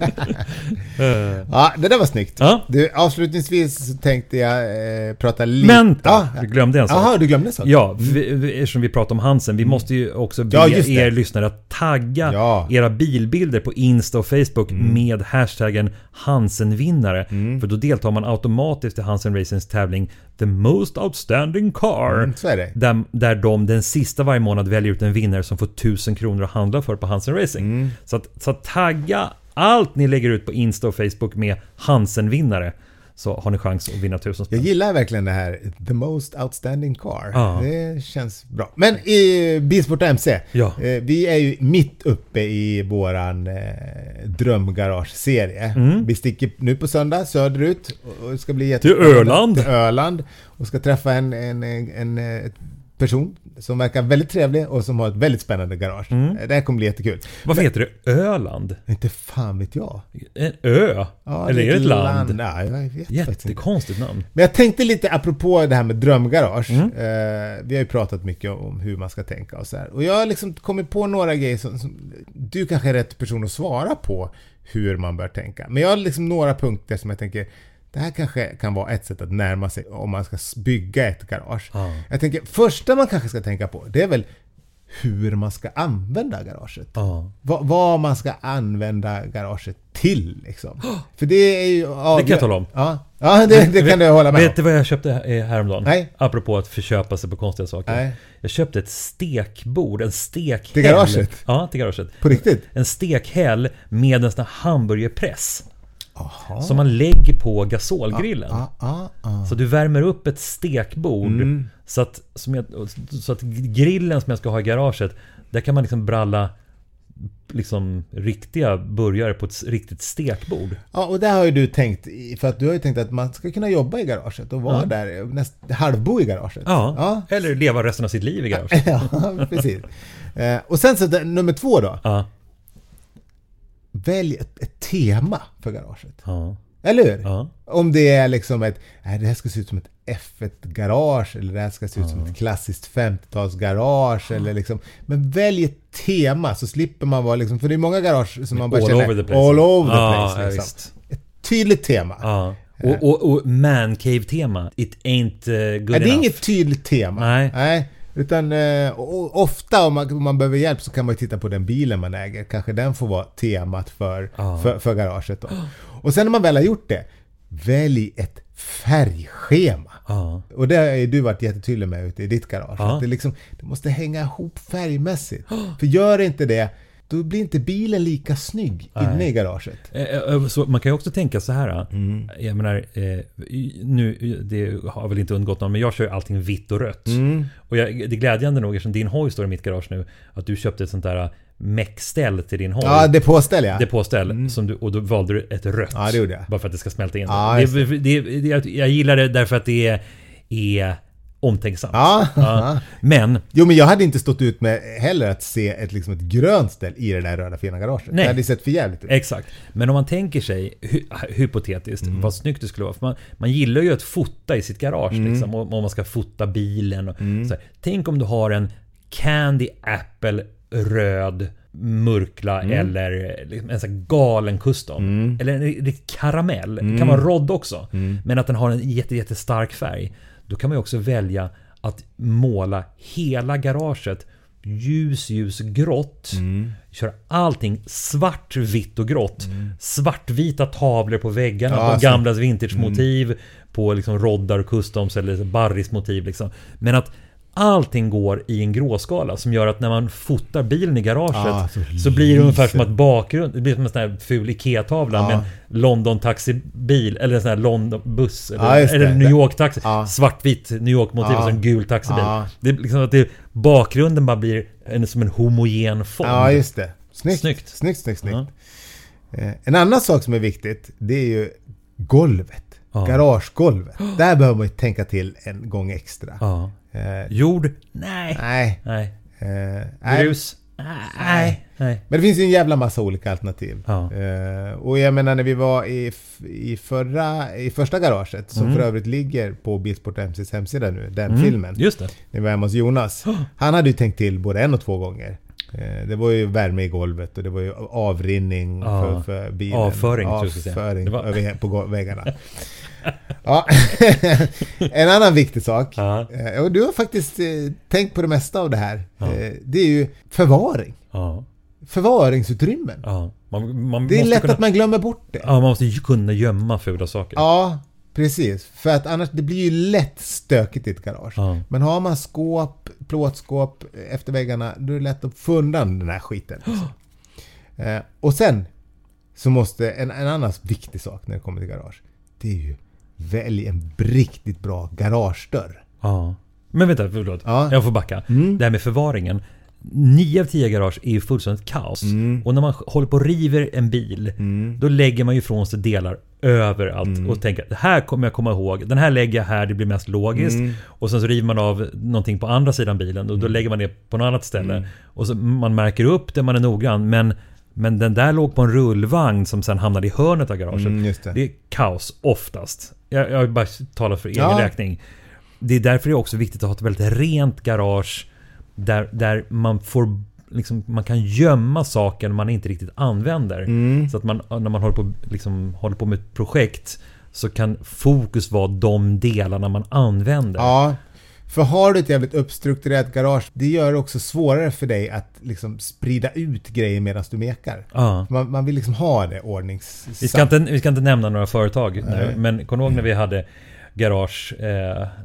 Ja, det där var snyggt. Ja. Du, avslutningsvis så tänkte jag eh, prata lite... Men, ah, du glömde en sak. Jaha, du glömde en sak? Ja, vi, vi, eftersom vi pratar om Hansen, vi måste ju också be ja, er lyssnare att tagga ja. era bilbilder på Insta och Facebook mm. med hashtaggen Hansen-vinnare. Mm. För då deltar man automatiskt i Hansen Racings tävling The Most Outstanding Car. Mm, så är det. Där, där de den sista varje månad väljer ut en vinnare som får tusen kronor att handla för på Hansen Racing. Mm. Så, att, så att tagga allt ni lägger ut på Insta och Facebook med Hansen-vinnare. så har ni chans att vinna tusen spänn. Jag gillar verkligen det här the most outstanding car. Ja. Det känns bra. Men i Bilsport M C, Ja. eh, vi är ju mitt uppe i våran eh, drömgarage-serie. Mm. Vi sticker nu på söndag söderut och det ska bli Till Öland. Till Öland och ska träffa en, en, en, en, en person som verkar väldigt trevlig och som har ett väldigt spännande garage. Mm. Det här kommer bli jättekul. Varför Men, heter det Öland? inte fan vet jag. En ö? Ja, Eller är det ett land? Nej, jag vet faktiskt inte. Jättekonstigt namn. Men jag tänkte lite apropå det här med drömgarage. Mm. Eh, vi har ju pratat mycket om hur man ska tänka och så här. Och jag har liksom kommit på några grejer som, som du kanske är rätt person att svara på hur man bör tänka. Men jag har liksom några punkter som jag tänker det här kanske kan vara ett sätt att närma sig om man ska bygga ett garage. Ah. Jag tänker, första man kanske ska tänka på, det är väl hur man ska använda garaget. Ah. Va, vad man ska använda garaget till liksom. För det är ju... Ja, Det kan jag tala om. Ja, ja det, det kan du hålla med Vet om. du vad jag köpte häromdagen? Nej. Apropå att förköpa sig på konstiga saker. Nej. Jag köpte ett stekbord, en stekhäll. Till garaget? Ja, till garaget. På riktigt? En stekhäll med en sån här hamburgerpress. Aha. Som man lägger på gasolgrillen. Ah, ah, ah. Så du värmer upp ett stekbord Mm. så, att, som jag, så att grillen som jag ska ha i garaget, där kan man liksom bralla liksom riktiga burgare på ett riktigt stekbord. Ja, och där har ju du tänkt, i- för att du har ju tänkt att man ska kunna jobba i garaget och vara Ja. där, näst, halvbo i garaget. Ja, Ja, eller leva resten av sitt liv i garaget. ja precis. Eh, och sen så där, nummer två då. Ja, Välj ett, ett tema för garaget. ja, Eller hur? ja. Om det är liksom ett, nej, det här ska se ut som ett F ett-garage eller det här ska se ut som ett klassiskt femtiotalsgarage eller liksom, men välj ett tema så slipper man vara liksom, för det är många garage som man bara All känner over the place. all over the Ja, place ja, liksom. visst. Ett tydligt tema. Ja. Och, och, och man cave-tema. It ain't uh, good Nej, det är enough. inget tydligt tema. Nej. Nej. Utan eh, och, ofta om man, om man behöver hjälp så kan man ju titta på den bilen man äger. Kanske den får vara temat för, Ja. för, för garaget då. Och sen när man väl har gjort det, välj ett färgschema. Ja. Och det har ju du varit jättetydlig med ute i ditt garage. Ja. Att det, liksom, det måste hänga ihop färgmässigt. För gör inte det, då blir inte bilen lika snygg Nej. inne i garaget. Eh, eh, Så man kan ju också tänka så här. Mm. Jag menar, eh, nu, det har väl inte undgått någon, men jag kör ju allting vitt och rött. Mm. Och jag, det är glädjande nog, eftersom din hoj står i mitt garage nu, att du köpte ett sånt där meckställ till din hoj. Ja, det påställer jag. Depåställ, Mm. som du, och då valde du ett rött. Ja, det gjorde jag. Bara för att det ska smälta in. Ja, det, just det, det, det, jag, jag gillar det därför att det är, är omtänksamt. Ja. Ja. Men Jo, men jag hade inte stått ut med heller att se ett, liksom ett grönt ställ i det där röda fina garaget. Nej. Det hade sett för jävligt ut. exakt. Men om man tänker sig hy, hypotetiskt Mm. vad snyggt det skulle vara. För man, man gillar ju att fota i sitt garage Mm. liksom, om, om man ska fota bilen. Och, så här. Tänk om du har en Candy Apple röd murkla Mm. eller liksom en sån här galen custom. Mm. Eller en riktig karamell. Det Mm. kan vara rodd också. Mm. Men att den har en jätte, jättestark färg. Då kan man ju också välja att måla hela garaget ljus, ljus, grått. Mm. Kör allting svart, vitt och grått. Svartvita tavlor på väggarna. Ja, på så- gamla vintage-motiv. På liksom roddar och customs eller Barris-motiv liksom. Men att allting går i en gråskala som gör att när man fotar bilen i garaget Ja, så så blir det ungefär lyser. som att bakgrund, det blir som en sån här ful Ikea-tavla Ja. med en London taxibil eller en sån här London buss eller, Ja, just eller det. New York taxi, Ja. svartvit New York motiv Ja. och så en gul taxibil. Ja. Det är liksom att det, bakgrunden bara blir en, som en homogen fond. Ja, just det. Snyggt. Snyggt. Snyggt, snyggt, snyggt. Ja. Eh, En annan sak som är viktigt, det är ju golvet. Ja. Garagegolvet. Där behöver man ju tänka till en gång extra. Ja. Eh, Jord? Nej. nej. Nej. Eh, nej. Grus? Nej. Nej. Men det finns ju en jävla massa olika alternativ. Ja. Eh, och jag menar när vi var i, f- i, förra, i första garaget, som Mm. för övrigt ligger på Bilsport M C:s hemsida nu, den Mm. filmen. Just det. När vi var hemma hos Jonas. Han hade ju tänkt till både en och två gånger. Eh, det var ju värme i golvet och det var ju avrinning Ja. för, för bilen. Avföring, tror jag skulle säga. Avföring Det var- över, på go- väggarna. Ja. En annan viktig sak. Ja. Eh, och du har faktiskt eh, tänkt på det mesta av det här. Ja. Eh, det är ju förvaring. Ja. Förvaringsutrymmen. Ja. Man, man Det är måste lätt kunna, att man glömmer bort det. Ja, man måste ju kunna gömma fula saker. Ja, precis. För att annars, det blir ju lätt stökigt i ett garage. Ja. Men har man skåp, plåtskåp efter väggarna, då är det lätt att få undan den här skiten. Liksom. Eh, och sen så måste en, en annan viktig sak när det kommer till garage, det är ju välj en riktigt bra garagedörr. Ja. Men vänta, förlåt. Ja. Jag får backa. Mm. Det här med förvaringen. Nio av tio garage är ju fullständigt kaos. Mm. Och när man håller på och river en bil, mm. då lägger man ju ifrån sig delar överallt mm. och tänker, det här kommer jag komma ihåg. Den här lägger jag här, det blir mest logiskt. Mm. Och sen så river man av någonting på andra sidan bilen och då mm. lägger man det på något annat ställe. Mm. Och så man märker upp det, man är noggrann. Men, men den där låg på en rullvagn som sen hamnade i hörnet av garaget. Mm, just det. Det är kaos oftast. Jag, jag bara talar för egen ja. räkning. Det är därför det är också viktigt att ha ett väldigt rent garage där, där man får liksom, man kan gömma saker man inte riktigt använder. Mm. Så att man, när man håller på, liksom, håller på med ett projekt så kan fokus vara de delarna man använder. Ja, för har du ett jävligt uppstrukturerat garage, det gör det också svårare för dig att liksom sprida ut grejer medan du mekar. Ja. Man, man vill liksom ha det ordningssamt. Vi ska inte, vi ska inte nämna några företag nu, men kom ihåg när vi hade garage eh, eh,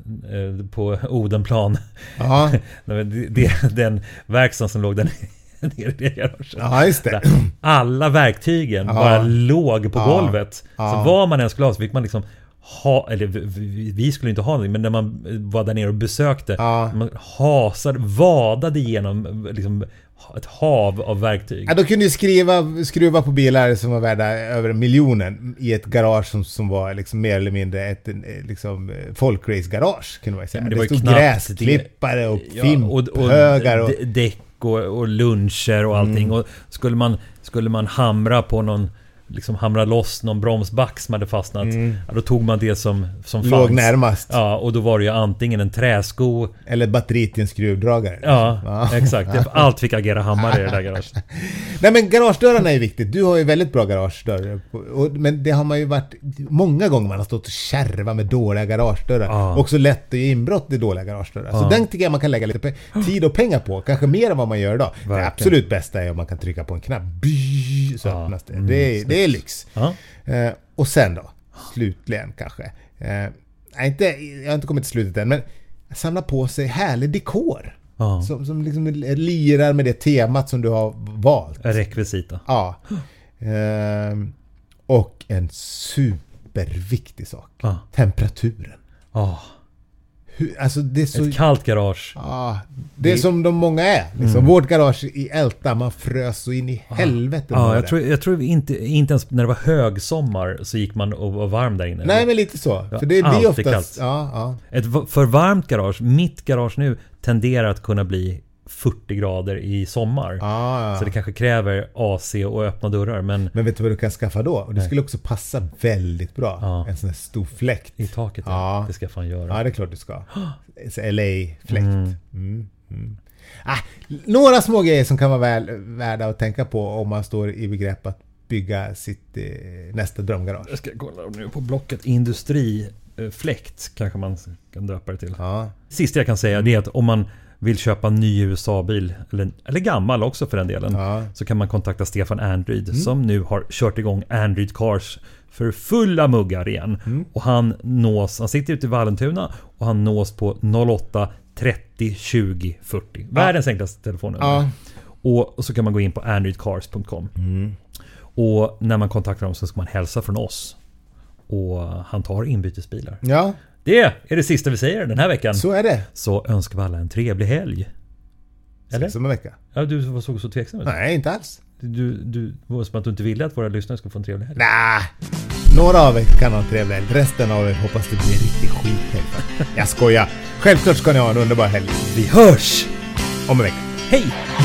på Odenplan. Ja. det, den verkstaden som låg där nere i det garaget. Ja, just det. Alla verktygen ja. bara låg på ja. golvet. Ja. Så var man än skulle ha så fick man liksom ha, eller vi skulle inte ha det, men när man var där nere och besökte ja. man hasade, vadade igenom liksom ett hav av verktyg. Ja, då kunde du skriva, skruva på bilar som var värda över en miljonen i ett garage som, som var liksom mer eller mindre ett liksom, folkrace-garage, kunde man säga. Ja, det, det var stod gräsklippare och ja, fimphögar och, och, och däck och, och luncher och allting. Mm. Och skulle man, skulle man hamra på någon liksom hamra loss någon bromsback som hade fastnat, mm. ja, då tog man det som, som fanns. Låg närmast. Ja, och då var det ju antingen en träsko eller batteriet i en skruvdragare. Ja, ja. Exakt. Allt fick agera hammare i det där garaget. Nej, men garagedörrarna är viktigt. Du har ju väldigt bra garagedörrar. Men det har man ju varit många gånger man har stått och kärva med dåliga garagedörrar. Ja. Också lätt att ge inbrott i dåliga garagedörrar. Ja. Så den tycker jag man kan lägga lite tid och pengar på. Kanske mer än vad man gör idag. Verkligen. Det absolut bästa är om man kan trycka på en knapp. Så ja. öppnas det. Mm, det, är, det är lyx. Ja. Eh, och sen då, slutligen kanske. Eh, inte, jag har inte kommit till slutet än, men samla på sig härlig dekor. Ja. Som, som liksom lirar med det temat som du har valt. Rekvisita. Ja. Eh, och en superviktig sak. Ja. Temperaturen. Ja. Hur, alltså det är så, ett kallt garage. Ja, det är det, som de många är. Liksom. Mm. Vårt garage i Älta, man frös så in i helvete. Ja, jag tror, jag tror inte, inte ens när det var högsommar så gick man och var varm där inne. Nej, men lite så. Ja, för det, det är oftast... Ja, ja. Ett för varmt garage, mitt garage nu tenderar att kunna bli fyrtio grader i sommar. Ah, ja. Så det kanske kräver A C och öppna dörrar. Men, men vet du vad du kan skaffa då? Och det skulle också passa väldigt bra. Ah. En sån här stor fläkt. I taket, ja. Ah. Det ska jag fan göra. Ja, det är klart du ska. L A-fläkt. Mm. Mm. Mm. Ah, några små grejer som kan vara väl, värda att tänka på om man står i begrepp att bygga sitt eh, nästa drömgarage. Jag ska kolla nu på blocket industrifläkt kanske man kan döpa det till. Ah. Sista jag kan säga det är att om man vill köpa en ny U S A-bil eller, eller gammal också för den delen, ja. Så kan man kontakta Stefan Android mm. som nu har kört igång Android Cars för fulla muggar igen. Mm. Och han nås, han sitter ute i Vallentuna och han nås på noll åtta trettio tjugo fyrtio. Ja. Världens enklaste telefonnummer. Ja. Och, och så kan man gå in på android cars punkt com. Mm. Och när man kontaktar dem så ska man hälsa från oss. Och han tar inbytesbilar. Ja. Det är det sista vi säger den här veckan. Så är det. Så önskar vi alla en trevlig helg. Eller? Som en vecka. Ja, du var så, så tveksam. Nej, inte alls. Du, du var som att du inte ville att våra lyssnare ska få en trevlig helg. Nej, några av er kan ha en trevlig helg. Resten av er hoppas det blir riktigt skithelg. Jag skojar. Självklart ska ni ha en underbar helg. Vi hörs om en vecka. Hej!